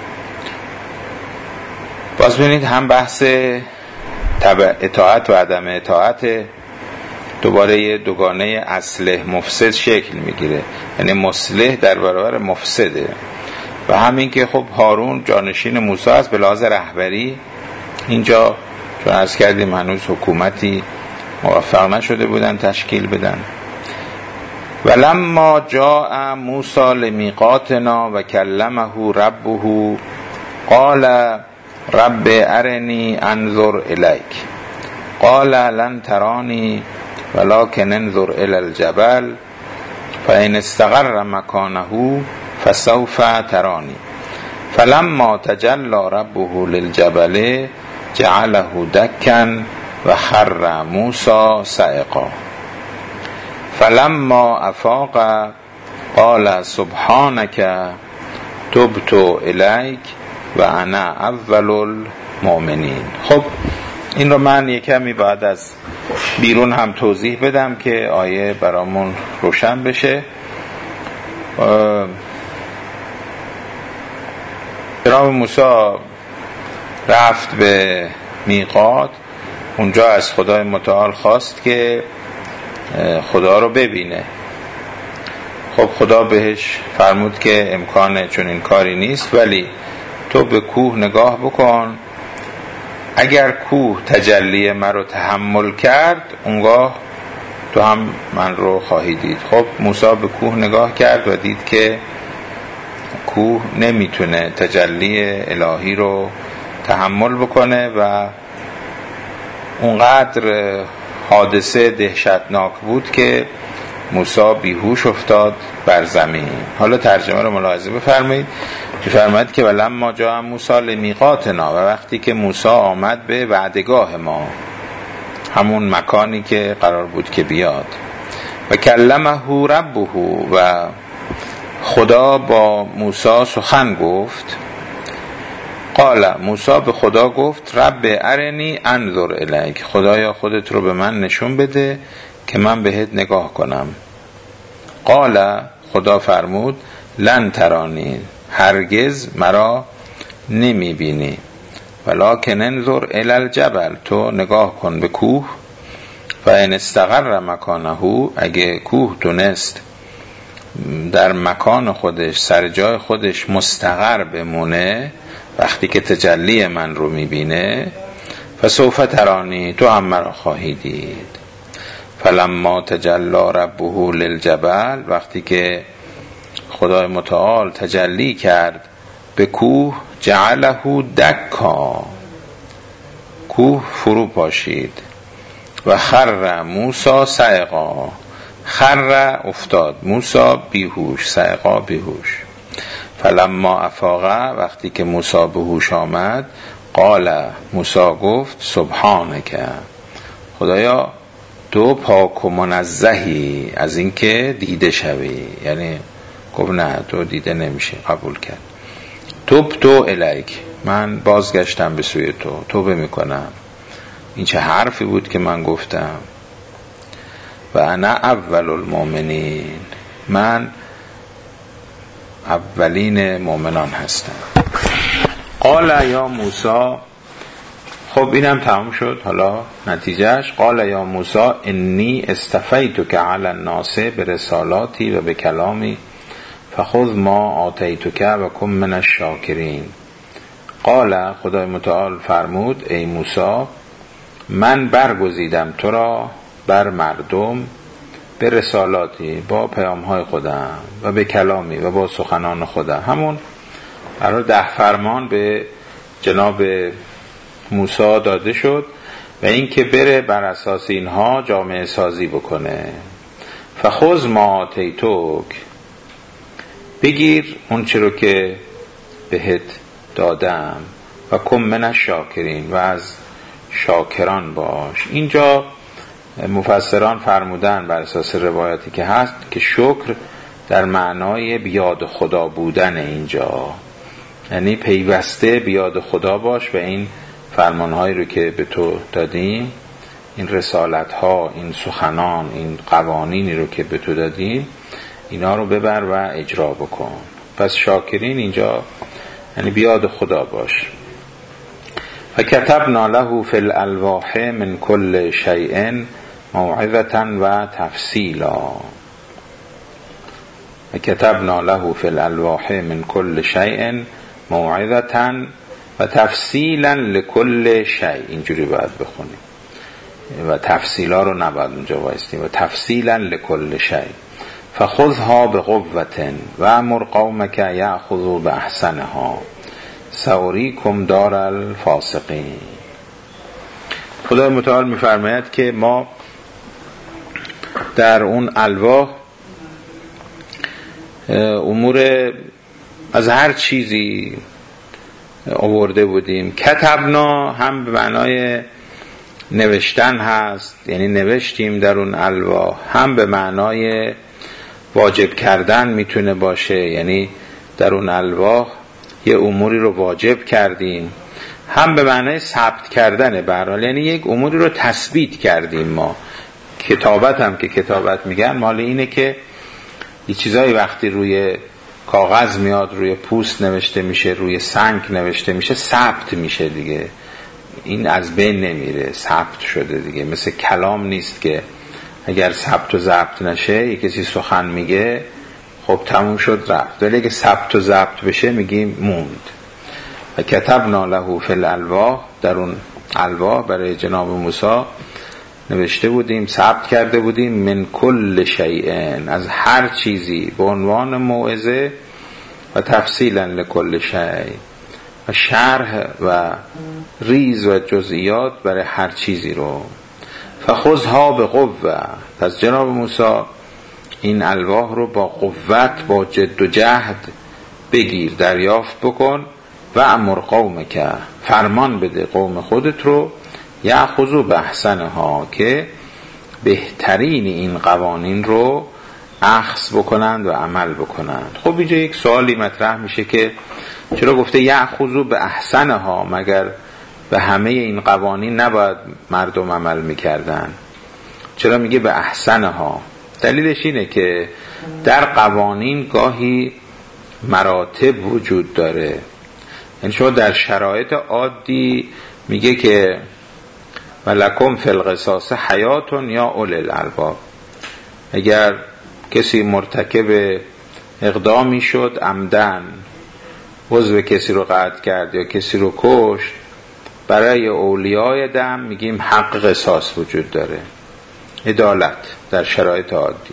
باز ببینید هم بحث اطاعت و عدم اطاعت دوباره دوگانه اصلح مفسد شکل میگیره، یعنی مصلح در برابر مفسده. و همین که خب هارون جانشین موسی است به لحاظ رهبری، اینجا چون عرض کردیم هنوز حکومتی موفق نشده بودن تشکیل بدن. ولما جاء موسی لمیقاتنا و کلمه ربه قال رب ارنی انظر الیک قال لن ترانی ولكن انظر الى الجبل فإن استقر مكانه فسوف ترانی فلما تجلى ربه للجبل جعله دكا وخر موسى صعقا فلما افاق قال سبحانك تبت الیک و انا اول المؤمنین. خب این رو من یکمی بعد از بیرون هم توضیح بدم که آیه برامون روشن بشه. جناب موسی رفت به میقات، اونجا از خدای متعال خواست که خدا رو ببینه. خب خدا بهش فرمود که امکان چون این کاری نیست، ولی تو به کوه نگاه بکن، اگر کوه تجلی من رو تحمل کرد اونگاه تو هم من رو خواهی دید. خب موسی به کوه نگاه کرد و دید که کوه نمیتونه تجلی الهی رو تحمل بکنه و اونقدر حادثه دهشتناک بود که موسی بیهوش افتاد بر زمین. حالا ترجمه رو ملاحظه بفرمایید. می‌فرماید که ولما جاء موسی لمیقاتنا، و وقتی که موسی آمد به وعدگاه ما، همون مکانی که قرار بود که بیاد، و کلمه ربه، و خدا با موسی سخن گفت. قال، موسی به خدا گفت رب ارنی انظر الیک، خدایا خودت رو به من نشون بده که من بهت نگاه کنم. قال، خدا فرمود لن ترانی، هرگز مرا نمی بینی، ولکن انظر الی الجبل، تو نگاه کن به کوه، و ان استقر مکانه، اگه کوه تونست در مکان خودش سر جای خودش مستقر بمونه وقتی که تجلی من رو میبینه، فسوف ترانی، تو هم مرا خواهی دید. فلما تجلی ربه للجبل، وقتی که خدای متعال تجلی کرد به کوه، جعله دکا، کوه فرو پاشید، و خر موسی صعقا، خر افتاد، موسی بیهوش، صعقا بیهوش. فلما افاق، وقتی که موسی به هوش آمد، قال، موسی گفت سبحانک، خدایا تو پاک و منزهی از اینکه دیده شوی. یعنی گفت نه، تو دیده نمیشه، قبول کرد. تبت الیک، من بازگشتم به سوی تو، توبه میکنم. این چه حرفی بود که من گفتم؟ و انا اول المؤمنین، من اولین مؤمنان هستم. قال یا موسی، خب اینم تمام شد. حالا نتیجهش، قال یا موسی انی اصطفیتک علی الناس برسالاتی و بکلامی فخذ ما آتیتک و کن من الشاکرین. قال، خدای متعال فرمود ای موسی، من برگزیدم تو را بر مردم به رسالاتی، با پیامهای خودم، و به کلامی، و با سخنان خودم. همون قرار 10 فرمان به جناب موسی داده شد و این که بره بر اساس اینها جامعه سازی بکنه. فخذ ما آتیتک، بگیر اون چی رو که بهت دادم، و کن من الشاکرین، و از شاکران باش. اینجا مفسران فرمودن بر اساس روایتی که هست که شکر در معنای بیاد خدا بودن اینجا، یعنی پیوسته بیاد خدا باش و این فرمانهایی رو که به تو دادیم، این رسالتها، این سخنان، این قوانینی رو که به تو دادیم، اینا رو ببر و اجرا بکن. پس شاکرین اینجا یعنی بیاد خدا باش. و کتبنا له فی الالواح من کل شیء موعظة و تفصیلا. و کتبنا له فی الالواح من کل شیء موعظة و تفصیلا لکل شیء، اینجوری باید بخونیم و تفصیلا رو نباید اونجا وایستیم. و تفصیلا لکل شیء فخذها بقوة و امر قومک یأخذوا باحسنها سأریکم دار الفاسقین. خدای متعال میفرماید که ما در اون الواح امور از هر چیزی آورده بودیم. کتبنا هم به معنای نوشتن هست، یعنی نوشتیم در اون الواح، هم به معنای واجب کردن میتونه باشه، یعنی در اون الواح یه اموری رو واجب کردیم، هم به معنای ثبت کردنه برحال، یعنی یک اموری رو تثبیت کردیم. ما کتابت هم که کتابت میگن مال اینه که یه چیزایی وقتی روی کاغذ میاد، روی پوست نوشته میشه، روی سنگ نوشته میشه، ثبت میشه دیگه، این از بین نمیره، ثبت شده دیگه. مثل کلام نیست که اگر ثبت و ضبط نشه، یک کسی سخن میگه خب تموم شد رفت، ولی اگه ثبت و ضبط بشه میگیم موند. و کتبنا له فی الالواح، در اون الواح برای جناب موسی نوشته بودیم، ثبت کرده بودیم، من کل شیء، از هر چیزی، به عنوان موعظه، و تفصیلا لکل شیء، و شرح و ریز و جزئیات برای هر چیزی رو. فخذها بقوة، پس جناب موسی این الواح رو با قوت، با جد و جهد بگیر، دریافت بکن. و امر قومک، فرمان بده قوم خودت رو، یأخذوا باحسنها، که بهترین این قوانین رو اخذ بکنند و عمل بکنند. خب اینجا یک سوالی مطرح میشه که چرا گفته یأخذوا باحسنها؟ مگر به همه این قوانین نباید مردم عمل میکردن؟ چرا میگه به احسنها؟ دلیلش اینه که در قوانین گاهی مراتب وجود داره. یعنی شما در شرایط عادی میگه که ولکم فی القصاص حیات یا اولی الالباب، اگر کسی مرتکب اقدامی شد عمدن، عضو کسی رو قطع کرد یا کسی رو کشت، برای اولیای دم میگیم حق قصاص وجود داره، عدالت در شرایط عادی.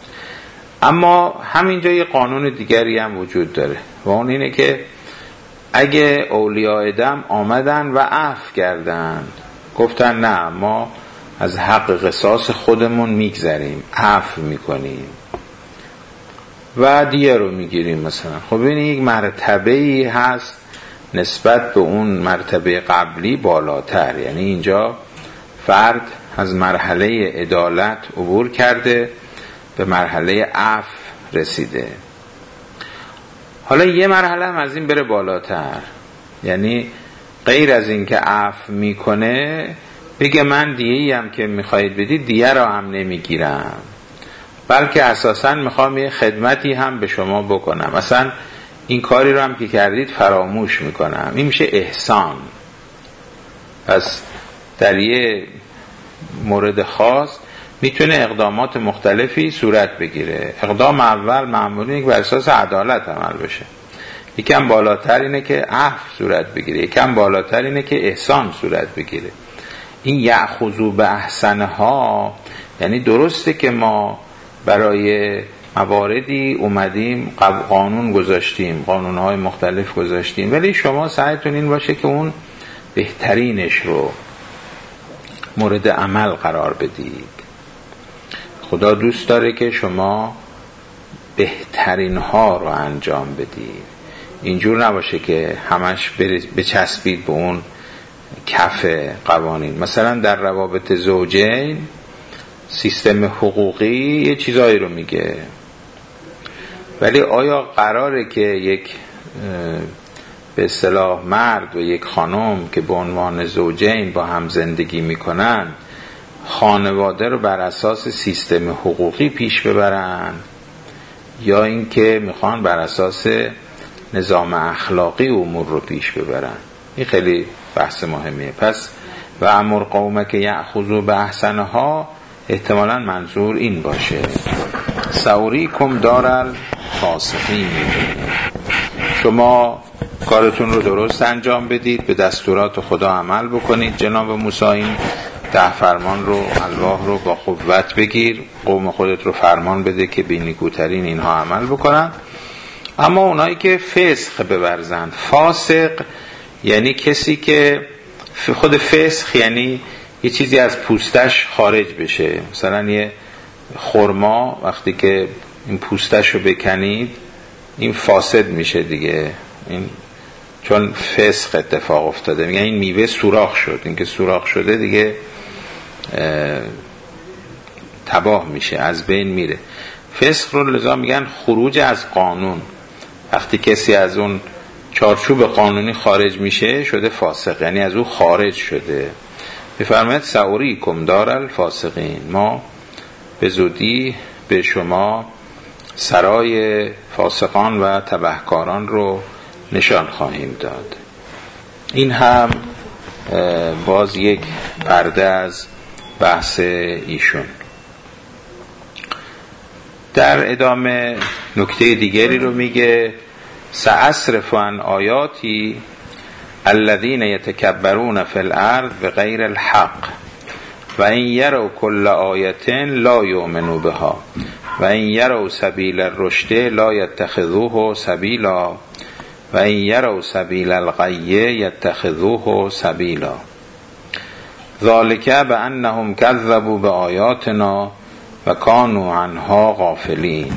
اما همینجا یه قانون دیگری هم وجود داره و اون اینه که اگه اولیای دم آمدن و عفو کردن، گفتن نه ما از حق قصاص خودمون میگذریم، عفو میکنیم، و دیه رو میگیریم مثلا. خب این یک مرتبه‌ای هست نسبت به اون مرتبه قبلی بالاتر، یعنی اینجا فرد از مرحله عدالت عبور کرده به مرحله عفو رسیده. حالا یه مرحله هم از این بره بالاتر، یعنی غیر از این که عفو میکنه بگه من دیه‌ای هم که میخواید بدید دیه را هم نمیگیرم، بلکه اساساً میخوام یه خدمتی هم به شما بکنم، مثلا این کاری رو هم که کردید فراموش میکنم. این میشه احسان. پس در یه مورد خاص میتونه اقدامات مختلفی صورت بگیره. اقدام اول معمولی اینه که بر اساس عدالت عمل بشه، یکم بالاتر اینه که عفو صورت بگیره، یکم بالاتر اینه که احسان صورت بگیره. این یأخذوا بأحسنها یعنی درسته که ما برای مواردی اومدیم قانون گذاشتیم، قانونهای مختلف گذاشتیم، ولی شما سعیتون این باشه که اون بهترینش رو مورد عمل قرار بدید. خدا دوست داره که شما بهترین ها رو انجام بدید، اینجور نباشه که همش بچسبید به اون کف قوانین. مثلا در روابط زوجین سیستم حقوقی یه چیزایی رو میگه، ولی آیا قراره که یک به اصطلاح مرد و یک خانم که به عنوان زوجین با هم زندگی میکنن خانواده رو بر اساس سیستم حقوقی پیش ببرن، یا اینکه میخوان بر اساس نظام اخلاقی امور رو پیش ببرن؟ این خیلی بحث مهمیه. پس و امر قومک یأخذوا بأحسنها احتمالاً منظور این باشه سأریکم دار الفاسقین، شما کارتون رو درست انجام بدید، به دستورات خدا عمل بکنید. جناب موسی این 10 فرمان رو، الواح رو با قوت بگیر، قوم خودت رو فرمان بده که بی نیکوترین اینها عمل بکنن. اما اونایی که فسق بورزن، فاسق یعنی کسی که خود فسق یعنی یه چیزی از پوستش خارج بشه. مثلا یه خرما وقتی که این پوستش رو بکنید این فاسد میشه دیگه، این چون فسق اتفاق افتاده، میگن این میوه سوراخ شد. این که سوراخ شده دیگه تباه میشه، از بین میره. فسق رو لذا میگن خروج از قانون. وقتی کسی از اون چارچوب قانونی خارج میشه شده فاسق، یعنی از اون خارج شده. بفرمایید سأریکم دار الفاسقین، ما به زودی به شما سرای فاسقان و تبهکاران رو نشان خواهیم داد. این هم باز یک پرده از بحث ایشون. در ادامه نکته دیگری رو میگه سأصرف عن آیاتی الذین یتکبرون فی الارض بغیر الحق و این یروا کل آیة لا یؤمنوا بها و این یروا سبیل الرشد لا یتخذوه سبیلا و این یروا سبیل الغی یتخذوه سبیلا ذلک بانهم کذبوا بآیاتنا و کانوا عنها غافلین.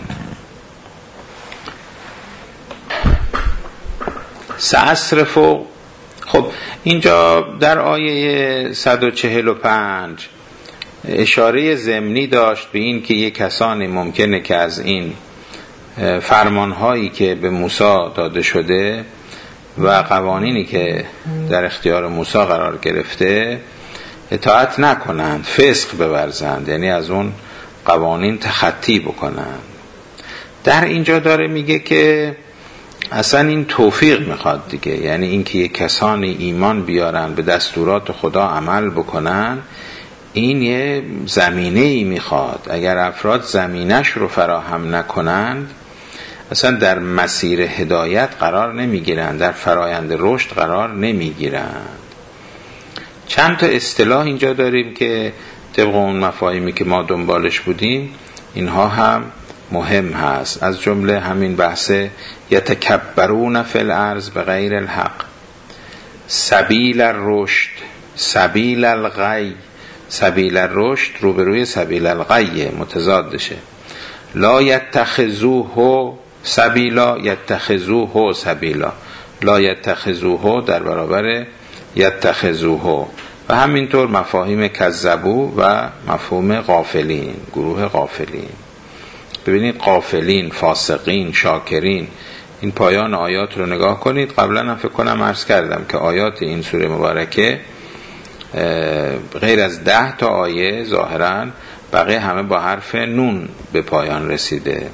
سأصرف، خب اینجا در آیه 145 اشاره ضمنی داشت به این که یک کسانی ممکنه که از این فرمانهایی که به موسی داده شده و قوانینی که در اختیار موسی قرار گرفته اطاعت نکنند، فسق بورزند، یعنی از اون قوانین تخطی بکنند. در اینجا داره میگه که اصلا این توفیق میخواد دیگه، یعنی این که یک کسانی ایمان بیارن به دستورات خدا عمل بکنن، این یه زمینه‌ای میخواد. اگر افراد زمینش رو فراهم نکنند اصلا در مسیر هدایت قرار نمیگیرند، در فرایند رشد قرار نمیگیرند. چند تا اصطلاح اینجا داریم که طبق اون مفاهیمی که ما دنبالش بودیم اینها هم مهم هست، از جمله همین بحث یتکبرون فی الارض بغیر الحق، سبیل الرشد، سبیل الغی. سبیل الرشد روبروی سبیل الغی متضادشه. لا یتخذوه سبیلا یتخذوه سبیلا، لا یتخذوه در برابر یتخذوه. و همینطور مفاهیم کذبو و مفهوم غافلین، گروه غافلین. ببینید غافلین، فاسقین، شاکرین، این پایان آیات رو نگاه کنید. قبلا هم فکر کنم عرض کردم که آیات این سوره مبارکه غیر از 10 تا آیه ظاهرا بقیه همه با حرف نون به پایان رسیده.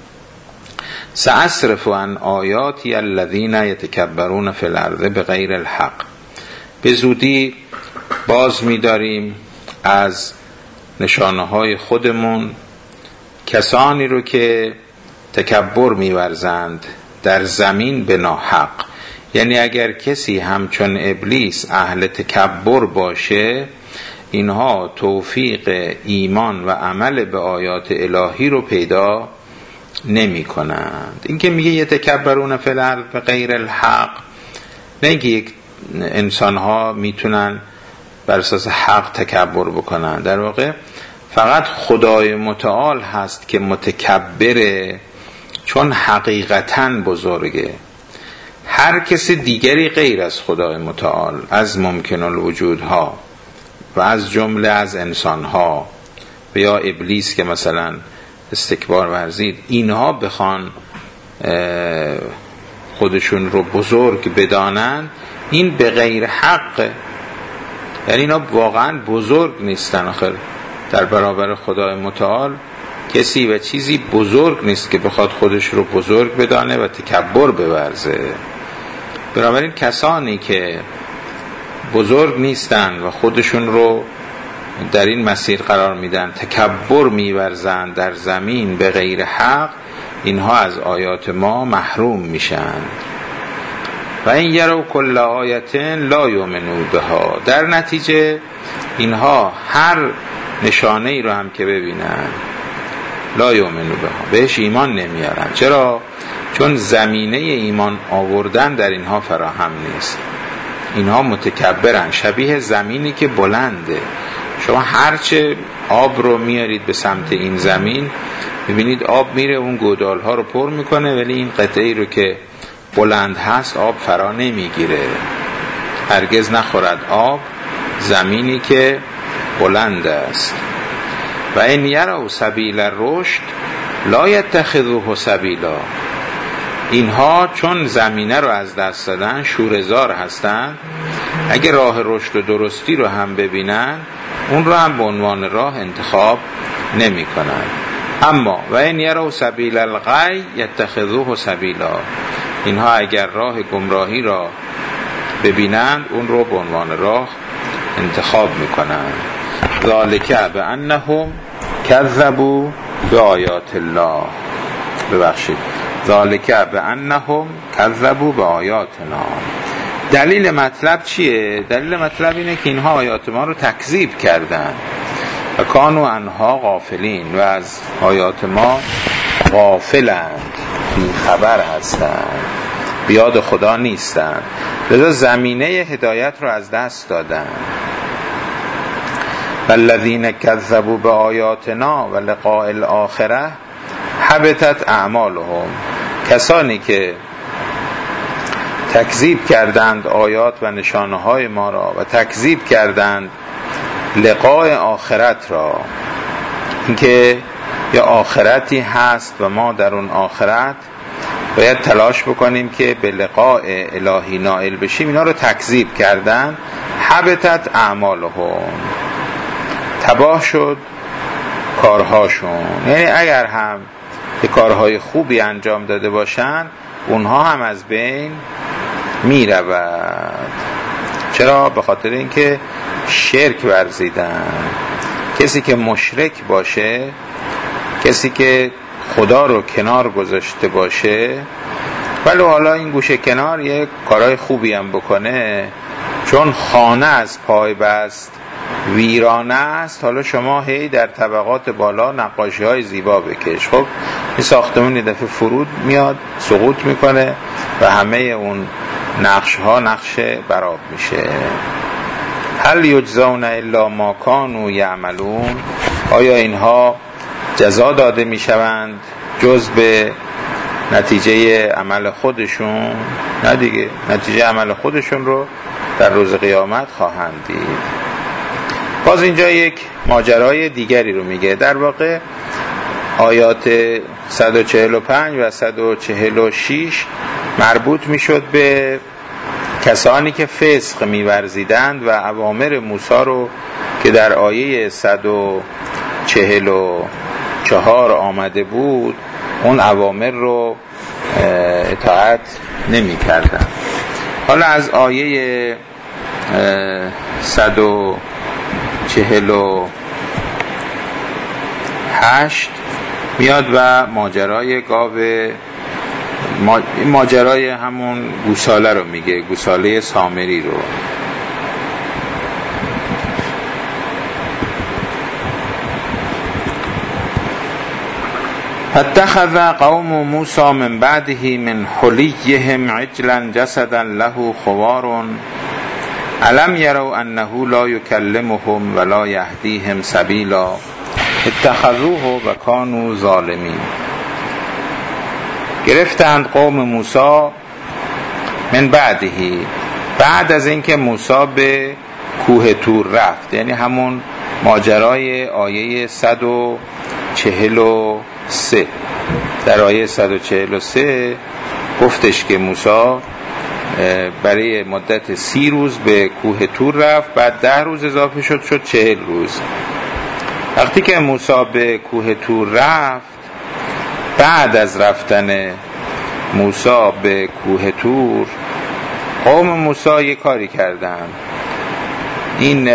سأصرف عن آیاتی الذین یتکبرون فی الارض بغیر الحق. به زودی باز می‌داریم از نشانه‌های خودمون کسانی رو که تکبر می‌ورزند در زمین به ناحق. یعنی اگر کسی همچون ابلیس اهل تکبر باشه، اینها توفیق ایمان و عمل به آیات الهی رو پیدا نمی کنند. این که میگه یتکبرون فی الارض بغیر الحق، نه اینکه یک انسان ها میتونن بر اساس حق تکبر بکنن. در واقع فقط خدای متعال هست که متکبره، چون حقیقتاً بزرگه. هر کسی دیگری غیر از خدای متعال، از ممکن الوجودها و از جمله از انسانها و یا ابلیس که مثلا استکبار ورزید، اینها بخوان خودشون رو بزرگ بدانن، این به غیر حق، یعنی اینا واقعا بزرگ نیستن. آخر در برابر خدای متعال کسی و چیزی بزرگ نیست که بخواد خودش رو بزرگ بدانه و تکبر بورزه. بنابراین کسانی که بزرگ نیستن و خودشون رو در این مسیر قرار میدن، تکبر میورزن در زمین به غیر حق، اینها از آیات ما محروم میشن. و این یرو کل آیت لا یؤمنوا بها. در نتیجه اینها هر نشانه ای رو هم که ببینن لا یؤمنوا بها، بهش ایمان نمیارن. چرا؟ چون زمینه ایمان آوردن در اینها فراهم نیست. اینها متکبرن، شبیه زمینی که بلنده. شما هرچه آب رو میارید به سمت این زمین، میبینید آب میره اون گودال ها رو پر میکنه، ولی این قطعی رو که بلند هست آب فرا نمیگیره. هرگز نخورد آب زمینی که بلند است. و این یروا سبیل الرشد لا یتخذوه سبیلا. اینها چون زمینه رو از دست دادن، شوره‌زار هستن، اگه راه رشد و درستی رو هم ببینن، اون رو هم به عنوان راه انتخاب نمی کنن. اما و این یروا سبیل الغی یتخذوه سبیلا. اینها اگر راه گمراهی را ببینند، اون رو به عنوان راه انتخاب می کنن. ذالک بانهم کذبوا بآیات الله. ببخشید، ذالک بانهم کذبوا بآیاتنا. دلیل مطلب چیه؟ دلیل مطلب اینه که اینها آیات ما رو تکذیب کردن و کانوا عنها غافلین، و از آیات ما غافلند، بی خبر هستند، بیاد خدا نیستند، لذا زمینه هدایت رو از دست دادن. والذین کذبوا بآیاتنا و لقاء الاخره حبطت اعمالهم. کسانی که تکذیب کردند آیات و نشانه های ما را و تکذیب کردند لقاء آخرت را، اینکه یه آخرتی هست و ما در اون آخرت باید تلاش بکنیم که به لقاء الهی نائل بشیم، اینا رو تکذیب کردن. حبطت اعمالهم، تباه شد کارهاشون. یعنی اگر هم به کارهای خوبی انجام داده باشن، اونها هم از بین می رود. چرا؟ به خاطر اینکه شرک ورزیدن. کسی که مشرک باشه، کسی که خدا رو کنار گذاشته باشه، ولی حالا این گوشه کنار یک کارهای خوبی هم بکنه، چون خانه از پای بست ویرانه است، حالا شما هی در طبقات بالا نقاشی های زیبا بکش. خب این ساختمون یه دفعه فرود میاد، سقوط میکنه و همه اون نقش ها نقش براب میشه. هل یجزون الا ما کانوا یعملون. آیا اینها جزا داده می شوند جز به نتیجه عمل خودشون؟ نه دیگه، نتیجه عمل خودشون رو در روز قیامت خواهند دید. باز اینجا یک ماجرای دیگری رو میگه. در واقع آیات 145 و 146 مربوط میشد به کسانی که فسق می‌ورزیدند و اوامر موسی رو که در آیه 144 آمده بود اون اوامر رو اطاعت نمی‌کردند. حالا از آیه 148 میاد و ماجرای همون گوساله رو میگه، گوساله سامری رو. فاتخذ قوم موسی من بعده من حلیهم عجلا جسدا له خوار الم یروا انه لا یکلمهم ولا یهدیهم سبیلا اتخذوه و کانوا ظالمین. گرفتند قوم موسی من بعدهی، بعد از اینکه موسی به کوه طور رفت، یعنی همون ماجرای آیه 143. در آیه 143 گفتش که موسی برای مدت 30 روز به کوه طور رفت، بعد 10 روز اضافه شد 40 روز. وقتی که موسی به کوه طور رفت، بعد از رفتن موسی به کوه طور، قوم موسی یک کاری کردن. این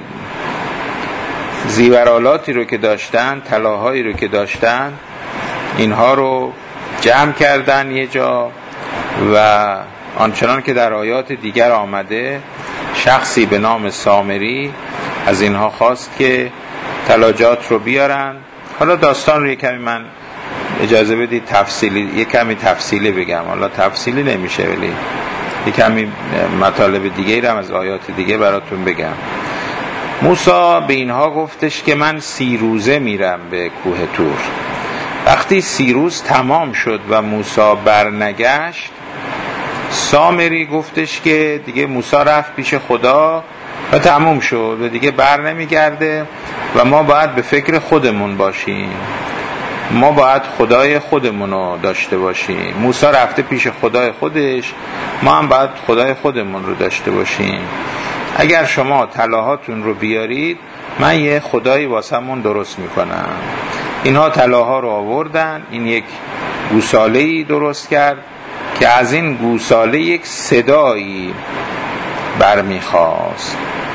زیورالاتی رو که داشتن، طلاهایی رو که داشتن، اینها رو جمع کردن یه جا و آنچنان که در آیات دیگر آمده، شخصی به نام سامری از اینها خواست که طلاجات رو بیارن. حالا داستان رو یک کمی من اجازه بدید یک کمی تفصیلی بگم. حالا تفصیلی نمیشه ولی یک کمی مطالب دیگه رو از آیات دیگه براتون بگم. موسی به اینها گفتش که من 30 روزه میرم به کوه طور. وقتی 30 روز تمام شد و موسی برنگشت، سامری گفتش که دیگه موسی رفت پیش خدا و تمام شد و دیگه بر نمیگرده و ما باید به فکر خودمون باشیم، ما باید خدای خودمون رو داشته باشیم. موسی رفته پیش خدای خودش، ما هم باید خدای خودمون رو داشته باشیم. اگر شما طلاهاتون رو بیارید، من یه خدایی واسمون درست میکنم. اینها طلاها رو آوردن. این یک گوساله‌ای درست کرد که از این گوساله یک صدایی برمیخواست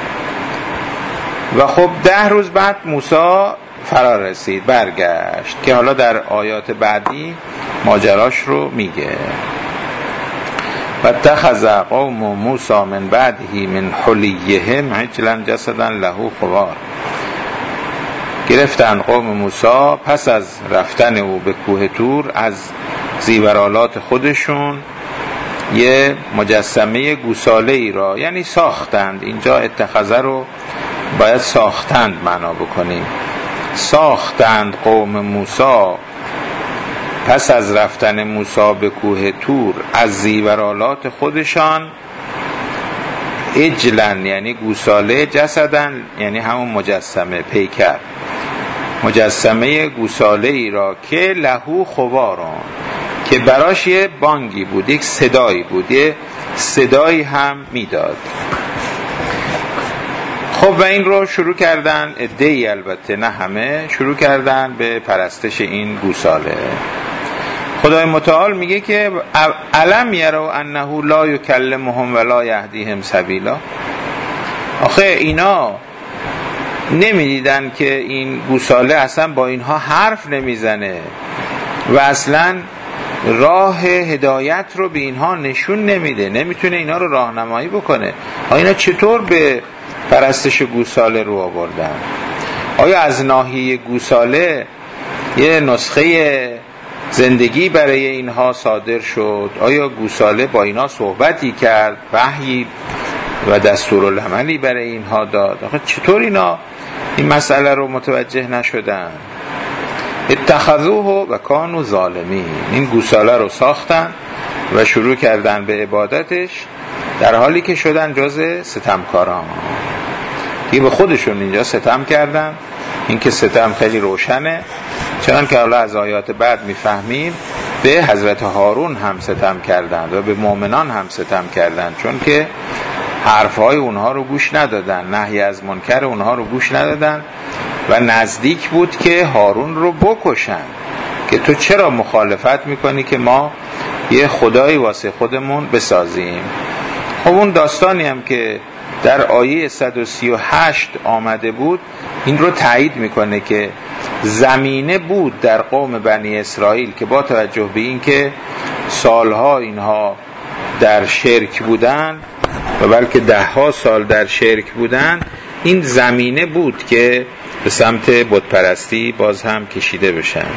و خب 10 روز بعد موسی فرار رسید، برگشت، که حالا در آیات بعدی ماجراش رو میگه. واتخذ قوم موسی من بعده من حلیهم عجلا جسدا له خوار. گرفتن قوم موسی پس از رفتن او به کوه طور از زیورالات خودشون یه مجسمه گوساله ای را، یعنی ساختند. اینجا اتخذه رو باید ساختند معنا بکنیم. ساختند قوم موسی پس از رفتن موسی به کوه طور از زیورالات خودشان، اجلن یعنی گوساله، جسدن یعنی همون مجسمه، پیکر، مجسمه گوساله ای را که لهو خوارون، که براش یه بانگی بود، یک صدایی بود، یه صدایی هم میداد. خب و این رو شروع کردن عده‌ای، البته نه همه، شروع کردن به پرستش این گوساله. خدای متعال میگه که الم یروا انه لا یکلمهم ولا یهدیهم سبیلا. آخه اینا نمیدیدن که این گوساله اصلا با اینها حرف نمیزنه و اصلا راه هدایت رو به اینها نشون نمیده، نمیتونه اینا رو راهنمایی بکنه. اینا چطور به پرستش گوساله رو آوردن؟ آیا از ناحیه گوساله یه نسخه زندگی برای اینها صادر شد؟ آیا گوساله با اینا صحبتی کرد، وحی و دستورالعملی برای اینها داد؟ آخه چطور اینا این مسئله رو متوجه نشدن؟ اتخذوه و کانوا ظالمین. این گوساله رو ساختن و شروع کردن به عبادتش در حالی که شدن جز ستمکاران. دیگه به خودشون اینجا ستم کردن. این که ستم خیلی روشنه، چنان که حالا از آیات بعد میفهمیم به حضرت هارون هم ستم کردن و به مؤمنان هم ستم کردن، چون که حرفهای اونها رو گوش ندادن، نهی از منکر اونها رو گوش ندادن و نزدیک بود که هارون رو بکشن که تو چرا مخالفت میکنی که ما یه خدایی واسه خودمون بسازیم. خب اون داستانی هم که در آیه 138 آمده بود این رو تایید میکنه که زمینه بود در قوم بنی اسرائیل که با توجه به این که سالها اینها در شرک بودن و بلکه 10 سال در شرک بودن، این زمینه بود که به سمت بتپرستی باز هم کشیده بشن.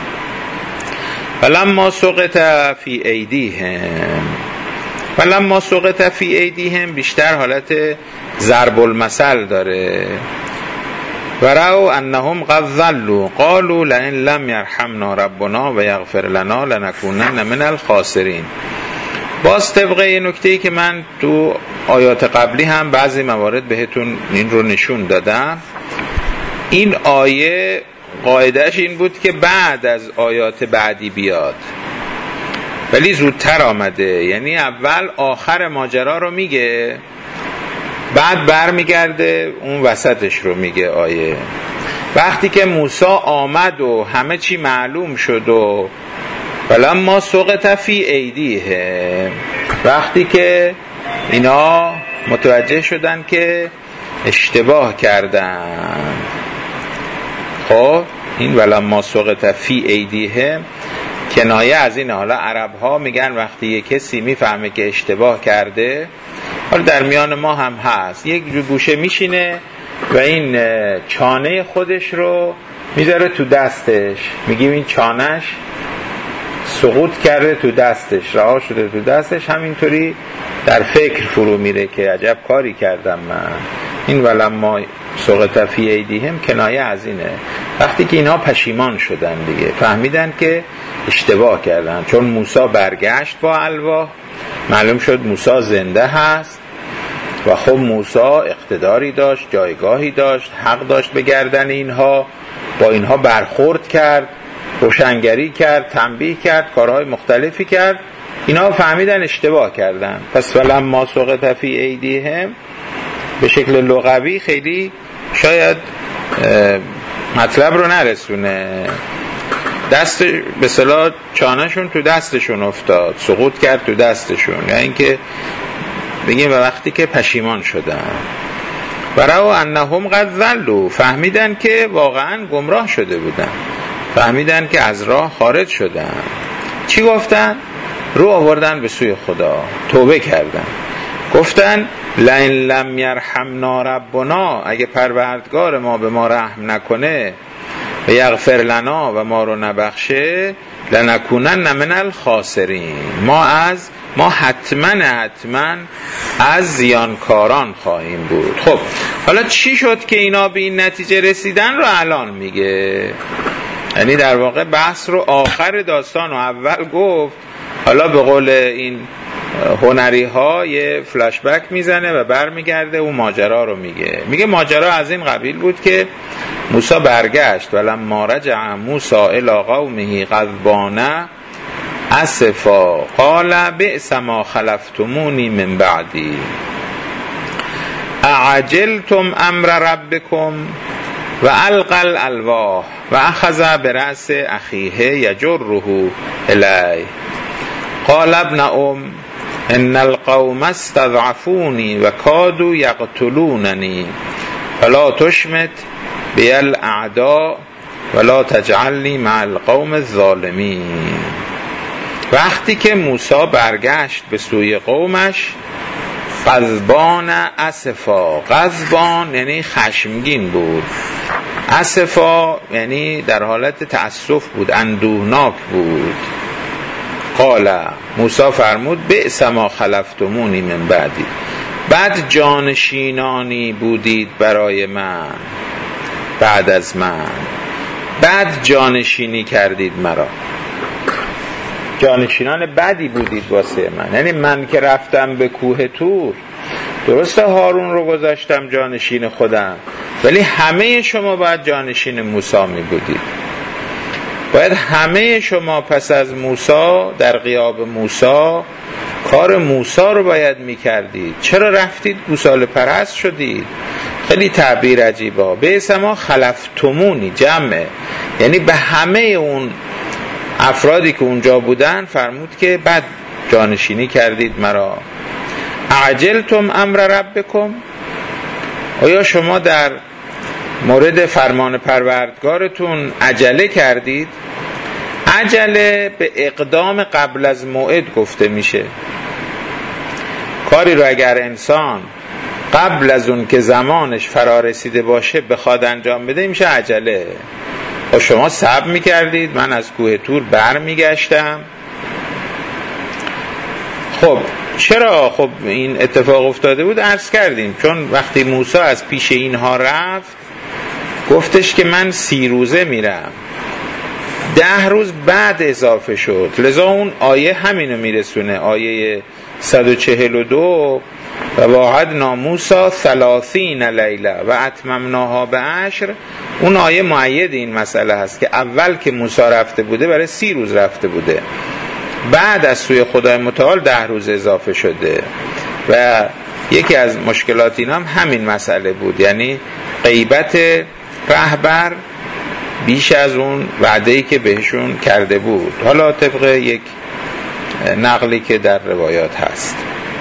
فلما سقط فی ایدیهم، فلما سقط فی ایدیهم بیشتر حالت ضرب المثل داره. ورأوا انهم قد ضلوا قالوا لئن لم يرحمنا ربنا و یغفر لنا لنکونن من الخاسرین. باز طبقه نکته‌ای که من تو آیات قبلی هم بعضی موارد بهتون این رو نشون دادم، این آیه قاعدهش این بود که بعد از آیات بعدی بیاد، ولی زودتر آمده. یعنی اول آخر ماجرا رو میگه، بعد برمیگرده اون وسطش رو میگه آیه. وقتی که موسی آمد و همه چی معلوم شد و فلما سقط فی ایدیهم، وقتی که اینا متوجه شدن که اشتباه کردن. خب این ولما سقط فی ایدیهم کنایه از این. حالا عرب ها میگن وقتی یک کسی میفهمه که اشتباه کرده، حالا در میان ما هم هست، یک گوشه میشینه و این چانه خودش رو میذاره تو دستش، میگیم این چانش سقوط کرده تو دستش، رها شده تو دستش، همینطوری در فکر فرو میره که عجب کاری کردم من. این ولما سقط فی ایدیهم کنایه از اینه، وقتی که اینها پشیمان شدن دیگه، فهمیدن که اشتباه کردن. چون موسی برگشت با الواح، معلوم شد موسی زنده هست و خب موسی اقتداری داشت، جایگاهی داشت، حق داشت به گردن اینها، با اینها برخورد کرد، روشنگری کرد، تنبیه کرد، کارهای مختلفی کرد. اینا فهمیدن اشتباه کردن. پس فلما سقط فی ایدیهم به شکل لغوی خیلی شاید مطلب رو نرسونه. دست به اصطلاح چانهشون تو دستشون افتاد، سقوط کرد تو دستشون، یعنی اینکه بگیم وقتی که پشیمان شدن. ورأوا انهم قد ضلوا، فهمیدن که واقعا گمراه شده بودن، فهمیدن که از راه خارج شدن. چی گفتن؟ رو آوردن به سوی خدا، توبه کردن، گفتن لئن لم یرحمنا ربنا، اگه پروردگار ما به ما رحم نکنه و یغفر لنا و ما رو نبخشه، لنکونن من الخاسرین، ما حتما از زیانکاران خواهیم بود. خب حالا چی شد که اینا به این نتیجه رسیدن رو الان میگه، یعنی در واقع بحث رو آخر داستان و اول گفت، حالا به قول این هنری ها یه فلاشبک میزنه و برمیگرده اون ماجرا رو میگه ماجرا از این قبیل بود که موسی برگشت، ولما رجع موسی الی قومه غضبان اسفا قال بئس ما خلفتمونی من بعدی اعجلتم امر ربکم و القى الالواح و اخذ برأس اخیه یجره الیه قال ابن ان القوم استضعفوني و کادوا یقتلوننی فلا تشمت بی الاعداء ولا تجعلنی مع القوم الظالمین. وقتی که موسی برگشت به سوی قومش غضبان اسفا، غضبان یعنی خشمگین بود، اسفا یعنی در حالت تأسف بود، اندوهناک بود. قال موسی فرمود بئس ما خلفتمونی من بعدی، بعد جانشینانی بودید برای من بعد از من. بعد جانشینی کردید مرا. جانشینان بدی بودید واسه من. یعنی من که رفتم به کوه طور، درسته هارون رو گذاشتم جانشین خودم، ولی همه شما باید جانشین موسی می بودید. باید همه شما پس از موسی در غیاب موسی کار موسی رو باید می کردید. چرا رفتید گوساله پرست شدید؟ خیلی تعبیر عجیبه. به اسما خلفتمونی جمعه، یعنی به همه اون افرادی که اونجا بودن فرمود که بعد جانشینی کردید مرا. اعجلتم امر ربکم، آیا شما در مورد فرمان پروردگارتون عجله کردید؟ عجله به اقدام قبل از موعد گفته میشه. کاری رو اگر انسان قبل از اون که زمانش فرا رسیده باشه بخواد انجام بده میشه عجله. و شما صبر میکردید، من از کوه طور بر میگشتم. خب چرا خب این اتفاق افتاده بود؟ عرض کردیم چون وقتی موسی از پیش اینها رفت گفتش که من 30 روزه میرم، 10 روز بعد اضافه شد، لذا اون آیه همینو میرسونه. آیه 142 و واعدنا موسی 30 لیله و اتممناها ب10، اون آیه مؤید این مسئله هست که اول که موسی رفته بوده برای 30 روز رفته بوده، بعد از سوی خدای متعال 10 روز اضافه شده. و یکی از مشکلات اینا هم همین مسئله بود، یعنی غیبت رهبر بیش از اون وعده‌ای که بهشون کرده بود، حالا طبق یک نقلی که در روایات هست.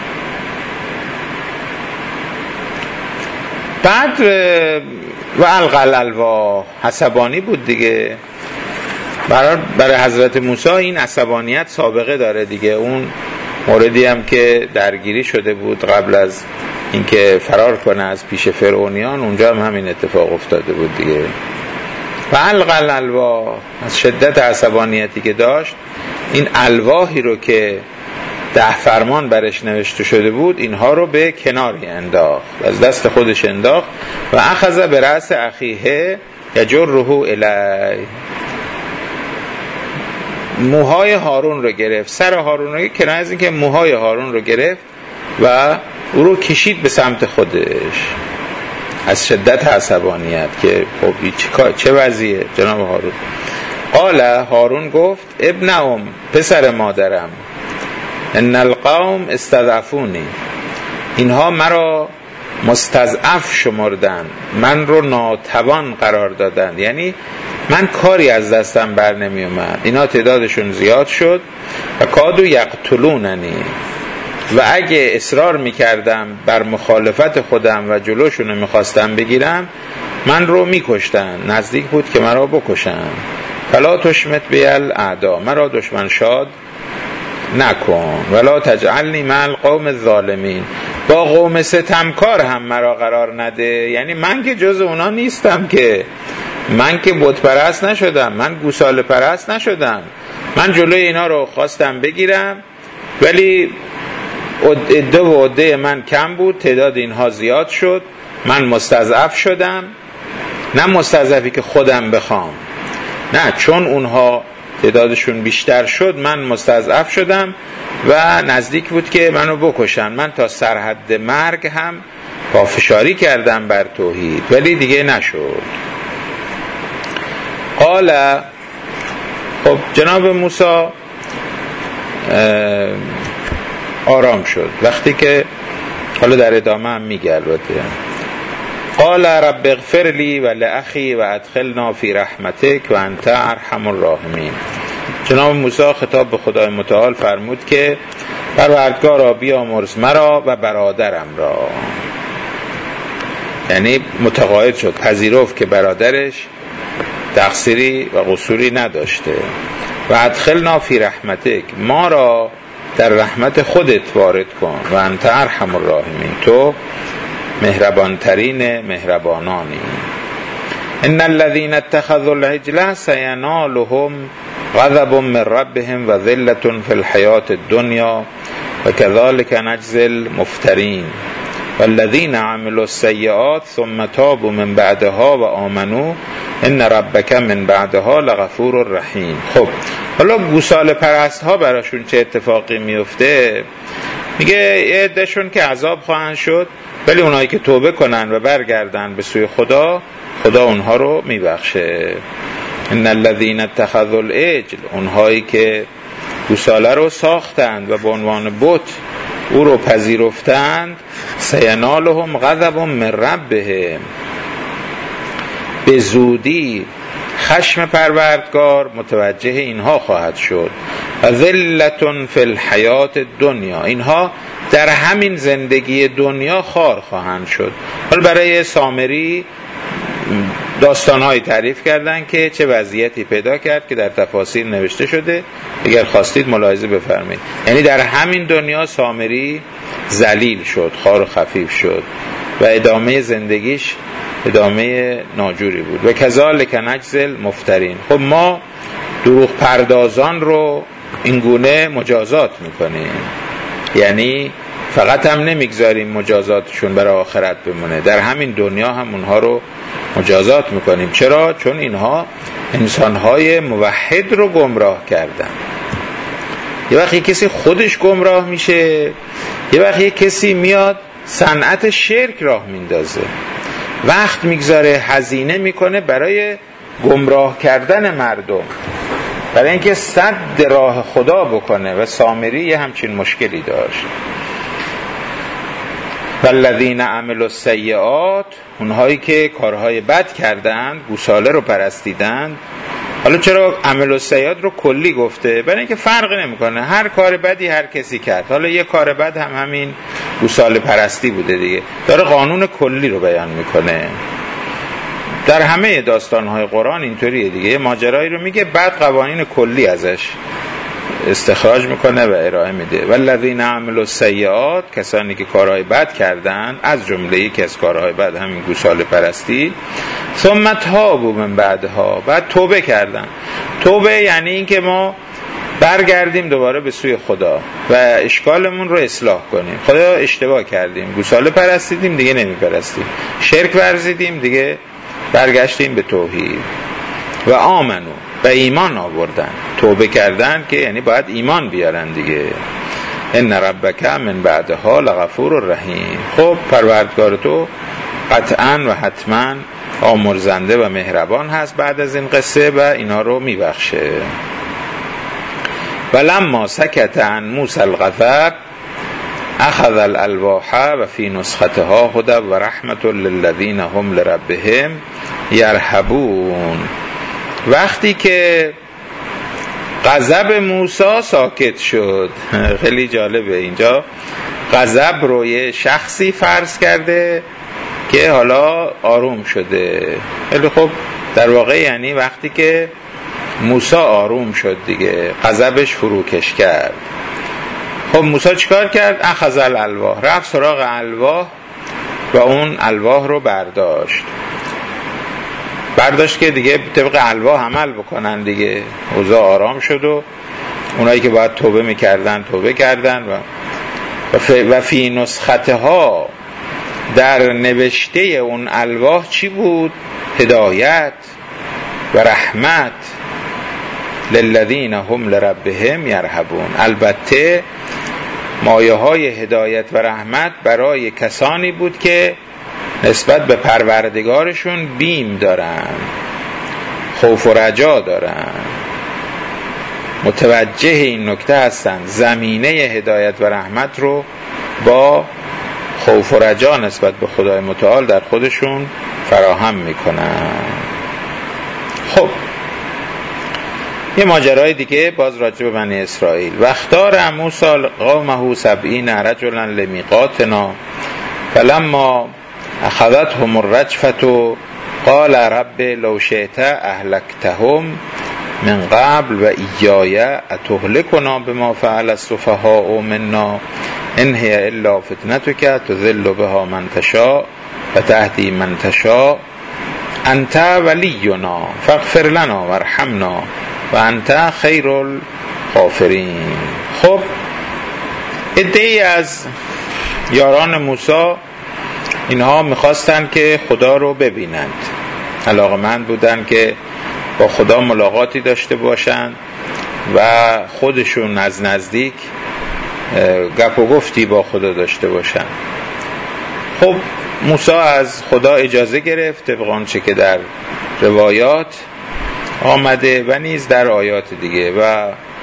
بعد و القل الواح، عصبانی بود دیگه. برای حضرت موسی این عصبانیت سابقه داره دیگه. اون موردی هم که درگیری شده بود قبل از اینکه فرار کنه از پیش فرعونیان، اونجا هم همین اتفاق افتاده بود دیگه. و القل الواح، از شدت عصبانیتی که داشت این الواحی رو که 10 فرمان برش نوشته شده بود اینها رو به کناری انداخت، از دست خودش انداخت. و اخذ برأس اخیه یجره الی، موهای هارون رو گرفت، سر هارون رو، کنایه از این که موهای هارون رو گرفت و او رو کشید به سمت خودش از شدت عصبانیت که خب چه وضعیه جناب هارون. قال، هارون گفت ابن پسر مادرم، ان القوم استضعفونی، اینها مرا مستضعف شمردن، من رو ناتوان قرار دادن، یعنی من کاری از دستم بر نمی اومد. اینا تعدادشون زیاد شد و کادو یقتلوننی، و اگه اصرار میکردم بر مخالفت خودم و جلوشونو میخواستم بگیرم من رو میکشتن، نزدیک بود که مرا بکشن. فلا تشمت بیل اعدا، مرا دشمن شاد نکن. ولا تجعلنی مع القوم الظالمین، با قوم ستمکار هم مرا قرار نده. یعنی من که جز اونا نیستم، که من که بت پرست نشدم، من گوساله پرست نشدم. من جلوی اینا رو خواستم بگیرم ولی عده و عده من کم بود، تعداد اینها زیاد شد، من مستضعف شدم. نه مستضعفی که خودم بخوام، نه، چون اونها تعدادشون بیشتر شد من مستضعف شدم و نزدیک بود که منو بکشن. من تا سرحد مرگ هم پافشاری کردم بر توحید ولی دیگه نشد. قال، خب جناب موسی آرام شد وقتی که، حالا در ادامه هم میگه البته، قال رب اغفر لی و لاخی و ادخلنا فی رحمتک و انت ارحم الراحمین. جناب موسی خطاب به خدای متعال فرمود که پروردگارا بیامرز مرا و برادرم را، یعنی متقاعد شد، پذیرفت که برادرش تقصیری و قصوری نداشته. و ادخلنا فی رحمتک، ما را در رحمت خودت وارد کن. و انت ارحم الراحمین، تو مهربانترین مهربانانی. ان الذين اتخذوا العجل سينالهم غضب من ربهم و ذلة في الحياة الدنيا و كذلك نجزي المفترين والذين عملوا السيئات ثم تابوا من بعدها و آمنوا ان ربک من بعدها لغفور رحیم. خب حالا گوساله پرست ها براشون چه اتفاقی میفته؟ میگه یه عدهشون که عذاب خواهند شد، ولی اونایی که توبه کنن و برگردن به سوی خدا، خدا اونها رو میبخشه. ان الذين اتخذوا العجل، اونهایی که گوساله رو ساختند و به عنوان بت او رو پذیرفتند، سینالهم غضب من ربهم، به زودی خشم پروردگار متوجه اینها خواهد شد. و ذلت فی الحیات الدنیا، اینها در همین زندگی دنیا خوار خواهند شد. حالا برای سامری داستان‌های تعریف کردن که چه وضعیتی پیدا کرد که در تفاسیر نوشته شده، اگر خواستید ملاحظه بفرمایید. یعنی در همین دنیا سامری ذلیل شد، خوار و خفیف شد و ادامه زندگیش ادامه ناجوری بود. و کذالک نجزی المفترین، خب ما دروغ پردازان رو اینگونه مجازات میکنیم، یعنی فقط هم نمیگذاریم مجازاتشون برای آخرت بمونه، در همین دنیا هم اونها رو مجازات میکنیم. چرا؟ چون اینها انسانهای موحد رو گمراه کردن. یه وقتی کسی خودش گمراه میشه، یه وقتی کسی میاد صنعت شرک راه میندازه، وقت میگذاره، هزینه میکنه برای گمراه کردن مردم، برای اینکه سد راه خدا بکنه. و سامری یه همچین مشکلی داشت. والذین عملوا السیئات، اونهایی که کارهای بد کردند، گوساله رو پرستیدند. حالا چرا عمل السیئات رو کلی گفته؟ برای اینکه فرق نمیکنه، هر کار بدی هر کسی کرد. حالا یه کار بد هم همین گوساله پرستی بوده دیگه، داره قانون کلی رو بیان میکنه. در همه داستانهای قرآن اینطوریه دیگه، یه ماجرایی رو میگه بعد قوانین کلی ازش استخراج میکنه و ارائه میده. والذین عملوا السیئات، کسانی که کارهای بد کردن، از جمله یکی از کارهای بد همین گوساله پرستی، ثم تابوا من بعدها، بعد توبه کردن. توبه یعنی این که ما برگردیم دوباره به سوی خدا و اشکالمون رو اصلاح کنیم. خدا اشتباه کردیم، گوساله پرستیدیم دیگه نمیپرستیم، شرک ورزیدیم دیگه برگشتیم به توحید. و آمنو، و ایمان آوردن. توبه کردن که یعنی باید ایمان بیارن دیگه. ان ربک من بعدها لغفور رحیم. خب پروردگار تو قطعا و حتما آمرزنده و مهربان هست بعد از این قصه و اینا رو میبخشه. ولما سکت عن موسی الغضب اخذ الالواح و فی نسختها هدی و رحمت للذین هم لربهم یرهبون. وقتی که غضب موسی ساکت شد، خیلی جالبه اینجا غضب رو یه شخصی فرض کرده که حالا آروم شده. خیلی خب در واقع یعنی وقتی که موسی آروم شد دیگه، غضبش فروکش کرد. خب موسی چیکار کرد؟ اخذ الالواح، رفت سراغ الواح و اون الواح رو برداشت که دیگه طبق الواح عمل بکنن دیگه. اوضاع آرام شد و اونایی که باید توبه میکردن توبه کردن. و فی نسختها، در نوشته اون الواح چی بود؟ هدایت و رحمت للذین هم لربهم یرهبون. البته مایه های هدایت و رحمت برای کسانی بود که نسبت به پروردگارشون بیم دارن، خوف و رجا دارن، متوجه این نکته هستن، زمینه هدایت و رحمت رو با خوف و رجا نسبت به خدای متعال در خودشون فراهم میکنن. خب یه ماجرای دیگه باز راجع به بنی اسرائیل. واختار موسی قومه 70 رجلا لمیقاتنا فلما اخذتهم الرجفة قال رب لو شئت اهلكتهم من قبل و ایای اتهلكنا بما فعل السفهاء منا ان هي الا فتنتك تضل بها من تشاء و تهدی من تشاء انت ولینا فاغفر لنا وارحمنا و انت خیر الغافرین. خب عده‌ای از یاران موسی اینها میخواستن که خدا رو ببینند، علاقمند بودن که با خدا ملاقاتی داشته باشن و خودشون از نزدیک گپ و گفتی با خدا داشته باشن. خب موسی از خدا اجازه گرفت طبق آنچه که در روایات آمده و نیز در آیات دیگه، و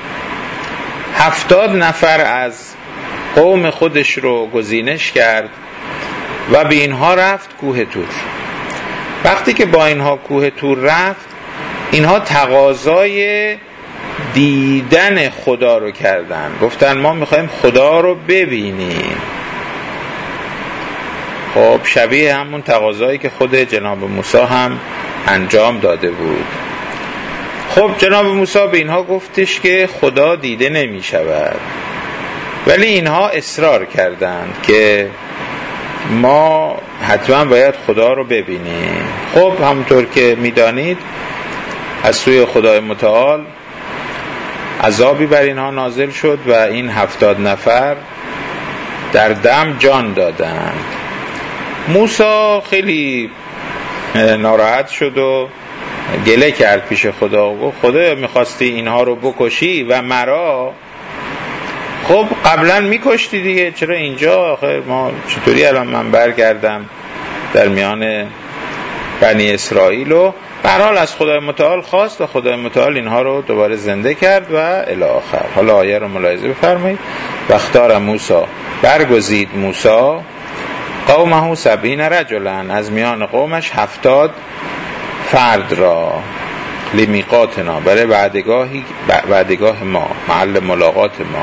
70 نفر از قوم خودش رو گزینش کرد و به اینها رفت کوه تور. وقتی که با اینها کوه تور رفت، اینها تقاضای دیدن خدا رو کردن، گفتن ما میخوایم خدا رو ببینیم. خب شبیه همون تقاضایی که خود جناب موسی هم انجام داده بود. خب جناب موسی به اینها گفتش که خدا دیده نمی شود، ولی اینها اصرار کردند که ما حتما باید خدا رو ببینیم. خب همونطور که میدانید از سوی خدای متعال عذابی بر اینها نازل شد و این 70 نفر در دم جان دادند. موسی خیلی ناراحت شد و گله کرد پیش خدا و گفت خدا میخواستی اینها رو بکشی و مرا؟ خب قبلا میکشتی دیگه، چرا اینجا؟ آخه ما چطوری الان من برگردم در میان بنی اسرائیل؟ و به هر حال از خدای متعال خواست و خدای متعال اینها رو دوباره زنده کرد و الی آخر. حالا آیه رو ملاحظه بفرمایید. وختار موسی، برگزید موسی قومه 70 رجلا، از میان قومش 70 فرد را، لمیقاتنا، برای وعدگاه ما، محل ملاقات ما.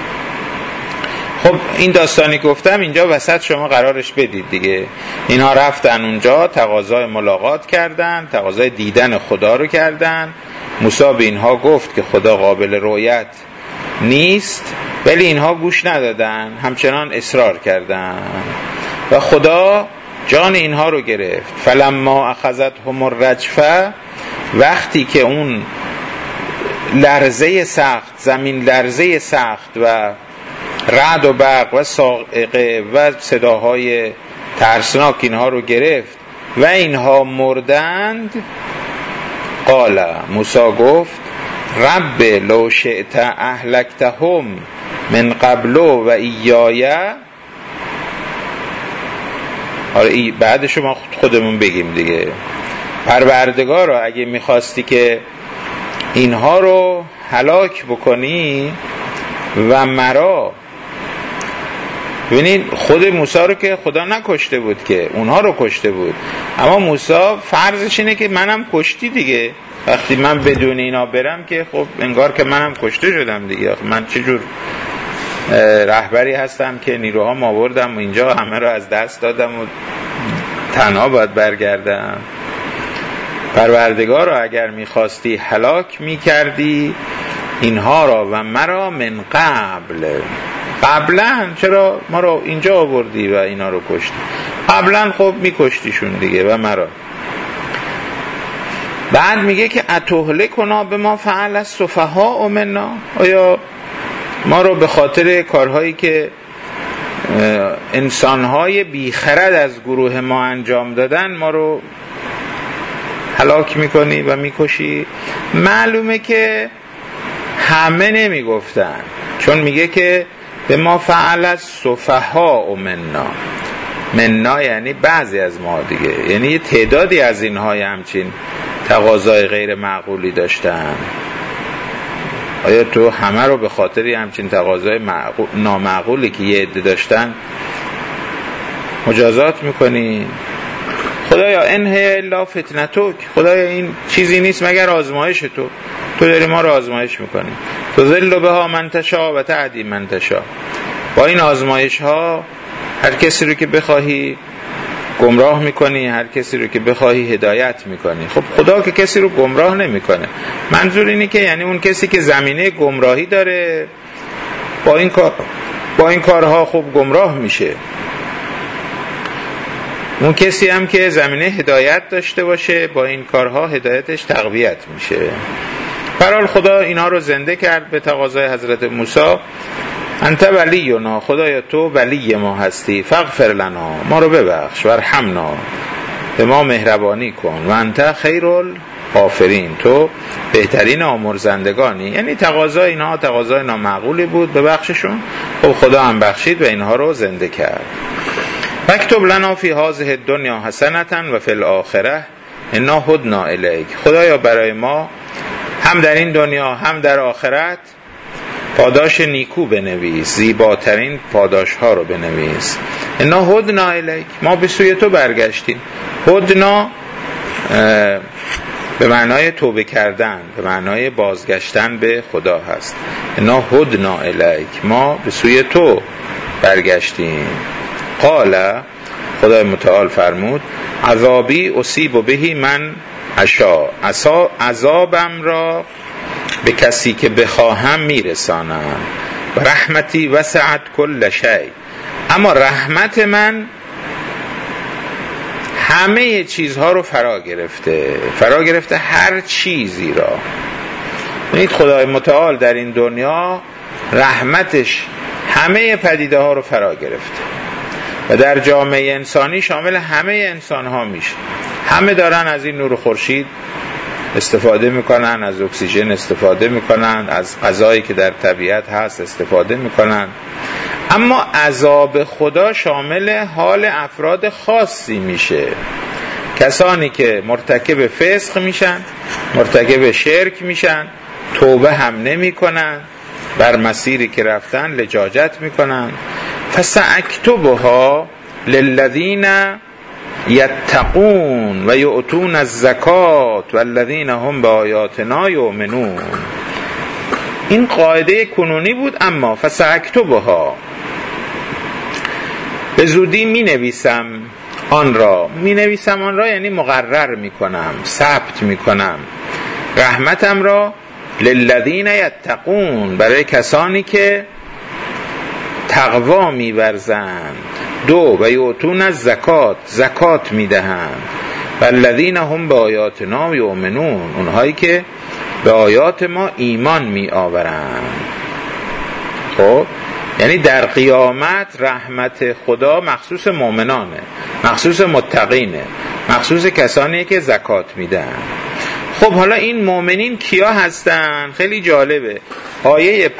خب این داستانی گفتم اینجا وسط شما قرارش بدید دیگه. اینها رفتن اونجا تقاضای ملاقات کردن، تقاضای دیدن خدا رو کردن. موسی به اینها گفت که خدا قابل رؤیت نیست، ولی اینها گوش ندادن، همچنان اصرار کردن و خدا جان اینها رو گرفت. فلما اخذتهم الرجفه، وقتی که اون لرزه سخت، زمین لرزه سخت و رعد و برق و صاعقه و صداهای ترسناک اینها رو گرفت و اینها مردند، قال موسی گفت رب لو شئت اهلکتهم من قبل و ایای. حالا بعد شما خودمون بگیم دیگه. پروردگارا اگه میخواستی که اینها رو هلاک بکنی و مرا، ببینید خود موسی رو که خدا نکشته بود، که اونها رو کشته بود، اما موسی فرضش اینه که منم کشتی دیگه. وقتی من بدون اینا برم که خب انگار که منم کشته شدم دیگه. من چجور رهبری هستم که نیروها آوردم و اینجا همه رو از دست دادم و تنها باید برگردم؟ پروردگار رو اگر میخواستی هلاک میکردی اینها را و مرا من قبلا چرا ما رو اینجا آوردی و اینا رو کشتی؟ قبلا خب میکشتیشون دیگه و مرا. بعد میگه که اتهلکنا بما فعل السفهاء منا، آیا ما رو به خاطر کارهایی که انسانهای بیخرد از گروه ما انجام دادن ما رو هلاک میکنی و میکشی؟ معلومه که همه نمیگفتن، چون میگه که به ما فعل السفهاء منا یعنی بعضی از ما دیگه، یعنی یه تعدادی از اینهای همچین تقاضای غیر معقولی داشتن. آیا تو همه رو به خاطر همچین تقاضای نامعقولی که یه عده داشتن مجازات میکنی؟ خدایا انه الا فتنتک، خدایا این چیزی نیست مگر آزمایش تو داری ما رو آزمایش میکنی. تذل بها من تشاء و تعدی من تشاء، با این آزمایش ها هر کسی رو که بخواهی گمراه میکنی، هر کسی رو که بخواهی هدایت میکنی. خب خدا که کسی رو گمراه نمیکنه. منظور اینه که یعنی اون کسی که زمینه گمراهی داره با این کارها خب گمراه میشه. اون کسی هم که زمینه هدایت داشته باشه با این کارها هدایتش تقویت میشه. برحال خدا اینا رو زنده کرد به تقاضای حضرت موسی. انت ولینا، خدایا تو ولی ما هستی، فاغفر لنا، ما رو ببخش، ورحمنا به ما مهربانی کن و انت خیر الغافرین، تو بهترین آمرزندگانی. یعنی تقاضای اینها تقاضای نامعقولی بود، ببخششون. خب خدا هم بخشید و اینها رو زنده کرد. فاکتب لنا فی هذه الدنیا حسنة و فی الاخره انا هدنا الیک. خدایا برای ما هم در این دنیا هم در آخرت پاداش نیکو بنویس، زیباترین پاداش ها رو بنویس. انا هدنا الیک، ما به سوی تو برگشتیم. هدنا به معنای توبه کردن، به معنای بازگشتن به خدا هست. انا هدنا الیک، ما به سوی تو برگشتیم. قال، خدای متعال فرمود عذابی اصیب بهی من اشاء، عذابم را به کسی که بخواهم میرسانم. و رحمتی وسعت کل شیء، اما رحمت من همه چیزها رو فرا گرفته هر چیزی را. ببینید خدای متعال در این دنیا رحمتش همه پدیده ها رو فرا گرفته و در جامعه انسانی شامل همه انسان ها میشه. همه دارن از این نور خورشید استفاده میکنن، از اکسیژن استفاده میکنن، از غذایی که در طبیعت هست استفاده میکنن. اما عذاب خدا شامل حال افراد خاصی میشه، کسانی که مرتکب فسق میشن، مرتکب شرک میشن، توبه هم نمی کنن، بر مسیری که رفتن لجاجت میکنن. فساکتبها للذین یتقون و یؤتون الزکات والذین هم بآیاتنا یؤمنون. این قاعده کنونی بود، اما فساکتبها، به زودی می نویسم آن را یعنی مقرر می کنم، ثبت می کنم رحمتم را للذین یتقون، برای کسانی که تقوا می ورزند. دو، و یؤتون الزکات، زکات می دهند. والذین هم بآیاتنا یؤمنون، اونهایی که به آیات ما ایمان می آورند. خب یعنی در قیامت رحمت خدا مخصوص مؤمنانه، مخصوص متقینه، مخصوص کسانیه که زکات میدن. خب حالا این مؤمنین کیا هستن؟ خیلی جالبه. آیه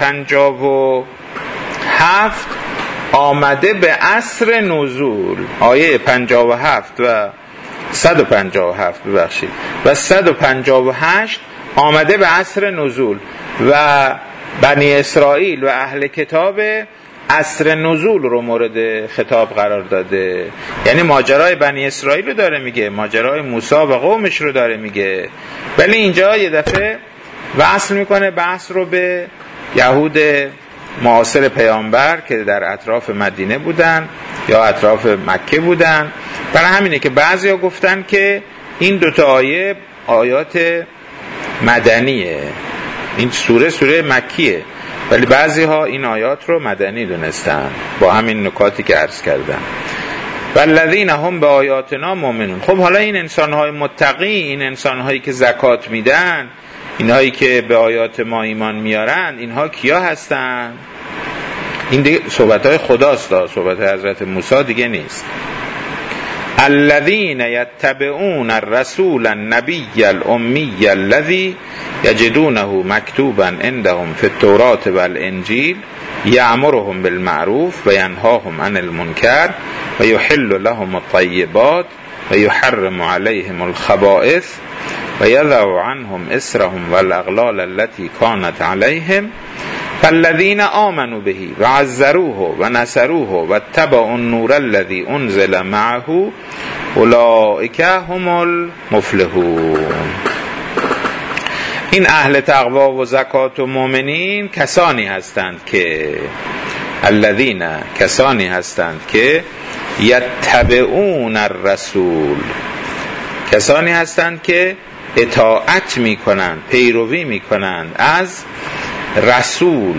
57 آمده به عصر نزول، آیه 57 و 157 ببخشید و 158 آمده به عصر نزول و بنی اسرائیل و اهل کتاب عصر نزول رو مورد خطاب قرار داده. یعنی ماجرای بنی اسرائیل رو داره میگه، ماجرای موسی و قومش رو داره میگه، ولی اینجا یه دفعه وصل میکنه بحث رو به یهود معاصر پیامبر که در اطراف مدینه بودن یا اطراف مکه بودن. برای همینه که بعضیا گفتن که این دوتا آیه آیات مدنیه، این سوره مکیه، ولی بعضی ها این آیات رو مدنی دونستن با همین نکاتی که عرض کردم. والذین هم به آیاتنا مؤمنون. خب حالا این انسان‌های متقی، این انسان‌هایی که زکات میدن، اینهایی که به آیات ما ایمان میارن، اینها کیا هستن؟ این دیگه صحبت‌های خداست، صحبت حضرت موسی دیگه نیست. الذين يتبعون الرسول النبي الأمي الذي يجدونه مكتوبا عندهم في التوراة والإنجيل يأمرهم بالمعروف وينهاهم عن المنكر ويحل لهم الطيبات ويحرم عليهم الخبائث ويضع عنهم إسرهم والأغلال التي كانت عليهم فالذين آمنوا به وعزروه ونصروه واتبعوا النور الذي انزل معه اولئک هم المفلحون. این اهل تقوا و زکات و مؤمنین کسانی هستند که الذین، کسانی هستند که یتبعون الرسول، کسانی هستند که اطاعت میکنند، پیروی میکنند از رسول،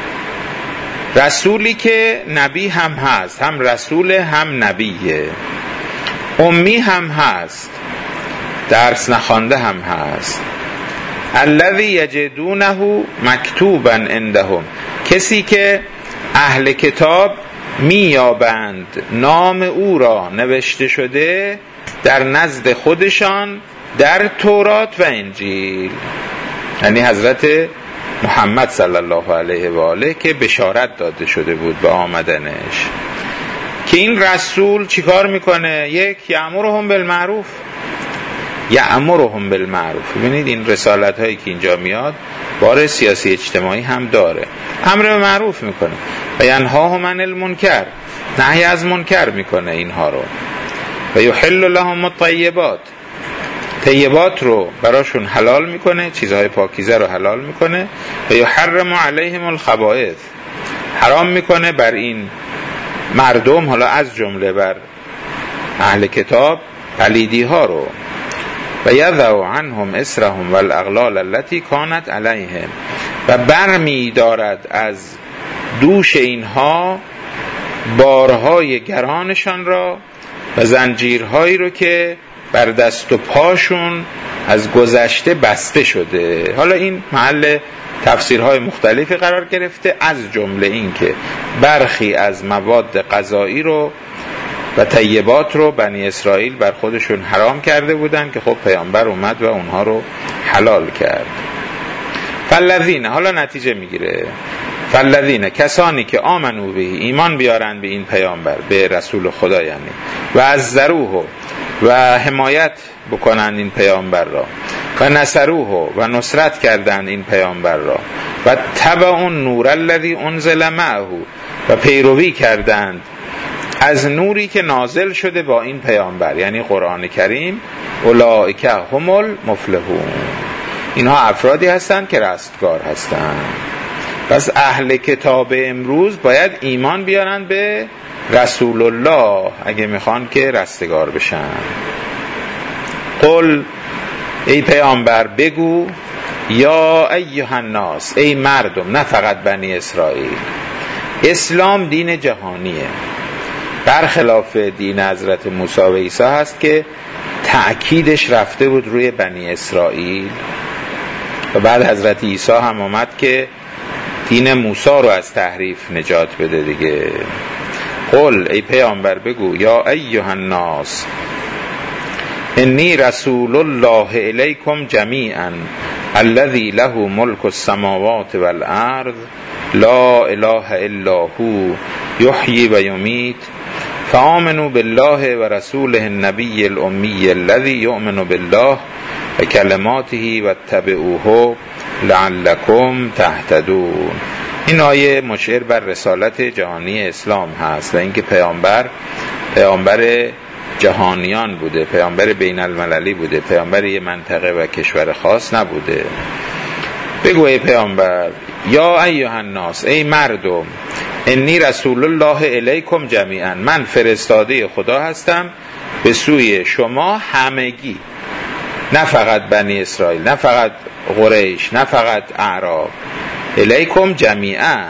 رسولی که نبی هم هست، هم رسول هم نبیه، امی هم هست، درس نخوانده هم هست. الذی یجدونه مکتوبا عندهم، کسی که اهل کتاب میابند نام او را نوشته شده در نزد خودشان در تورات و انجیل، یعنی حضرت محمد صلی الله علیه و آله که بشارت داده شده بود به آمدنش. که این رسول چیکار میکنه؟ یک، یأمرهم بالمعروف. یأمرهم بالمعروف. ببینید این رسالت هایی که اینجا میاد بار سیاسی اجتماعی هم داره. امر به معروف میکنه و ینهاهم عن المنکر، نهی از منکر میکنه اینها رو. و یحل لهم الطیبات، طیبات رو براشون حلال میکنه، چیزهای پاکیزه رو حلال میکنه. و یحرم علیهم الخبائث، حرام میکنه بر این مردم، حالا از جمله بر اهل کتاب، پلیدی ها رو. و یضع عنهم اسرهم والاغلال التي کانت علیهم، و برمی دارد از دوش اینها بارهای گرانشان را و زنجیرهایی رو که بر دست و پاشون از گذشته بسته شده. حالا این محل تفسیرهای مختلفی قرار گرفته، از جمله این که برخی از مواد غذایی رو و طیبات رو بنی اسرائیل بر خودشون حرام کرده بودن که خب پیامبر اومد و اونها رو حلال کرد. فالذین، حالا نتیجه میگیره، فالذین، کسانی که آمنو به، ایمان بیارن به این پیامبر، به رسول خدا یعنی، و از ذروه، و حمایت بکنن این پیامبر را، و نصروه، و نصرت کردن این پیامبر را، و تبعوا النور الذی انزل معه، و پیروی کردند از نوری که نازل شده با این پیامبر یعنی قرآن کریم. اولئک هم المفلحون، اینها افرادی هستند که رستگار هستند. پس اهل کتاب امروز باید ایمان بیارن به رسول الله اگه میخوان که رستگار بشن. قل، ای پیامبر بگو، یا ایها الناس، ای مردم، نه فقط بنی اسرائیل. اسلام دین جهانیه، برخلاف دین حضرت موسی و عیسی هست که تأکیدش رفته بود روی بنی اسرائیل و بعد حضرت عیسی هم آمد که دین موسی رو از تحریف نجات بده دیگه. قل، ای پیامبر بگو، یا ایها الناس انی رسول الله الیکم جمیعا الذی له ملک السماوات والارض لا اله الا هو یحیی و یمیت فآمنوا بالله و رسوله النبی الامی الذی یؤمن بالله و کلماته و اتبعوه لعلکم تهتدون. این آیه مشیر بر رسالت جهانی اسلام هست و اینکه پیامبر جهانیان بوده، پیامبر بین المللی بوده، پیامبر یه منطقه و کشور خاص نبوده. بگو ای پیامبر، یا ایها الناس، ای مردم، انی رسول الله الیکم جمیعا، من فرستاده خدا هستم به سوی شما همگی، نه فقط بنی اسرائیل، نه فقط قریش، نه فقط اعراب، الیکم جمیعا.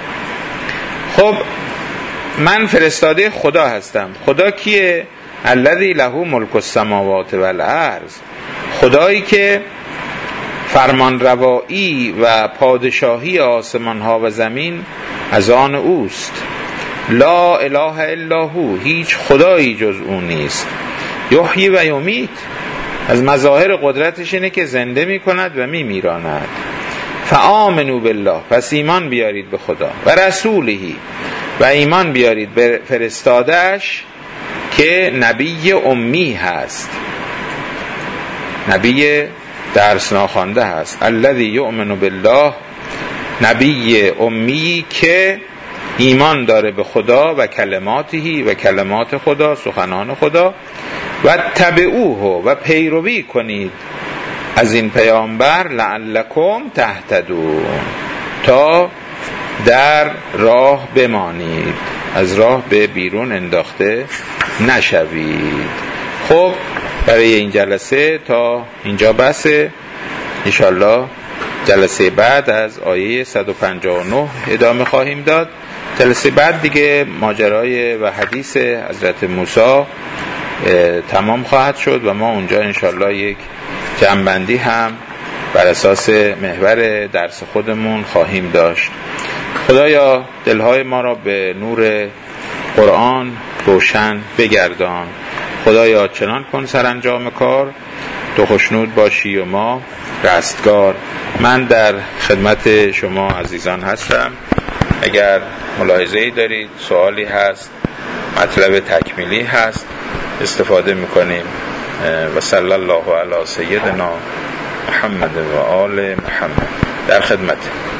خب من فرستاده خدا هستم. خدا کیه؟ الذی له ملک السماوات والارض، خدایی که فرمان روایی و پادشاهی آسمان ها و زمین از آن اوست. لا اله الا هو، هیچ خدایی جز او نیست. یحیی و یمیت، از مظاهر قدرتش اینه که زنده می کند و می میراند. فآمنوا بالله، پس ایمان بیارید به خدا، و رسولهی، و ایمان بیارید به فرستاده‌اش که نبی امی هست، نبی درس ناخوانده هست. الذی یؤمن بالله، نبی امی که ایمان داره به خدا و کلماتی و کلمات خدا، سخنان خدا. و تبعوه، و پیروی کنید از این پیامبر، لعلکم تهتدون، تا در راه بمانید، از راه به بیرون انداخته نشوید. خب برای این جلسه تا اینجا بسه. انشالله جلسه بعد از آیه 159 ادامه خواهیم داد. جلسه بعد دیگه ماجرای و حدیث حضرت موسی تمام خواهد شد و ما اونجا انشالله یک جمع‌بندی هم بر اساس محور درس خودمون خواهیم داشت. خدایا دلهای ما را به نور قرآن روشن بگردان. خدایا چنان کن سرانجام کار، تو خوشنود باشی و ما رستگار. من در خدمت شما عزیزان هستم. اگر ملاحظه‌ای دارید، سوالی هست، مطلب تکمیلی هست، استفاده میکنیم. و صلی الله علی سیدنا محمد و آل محمد. در خدمت.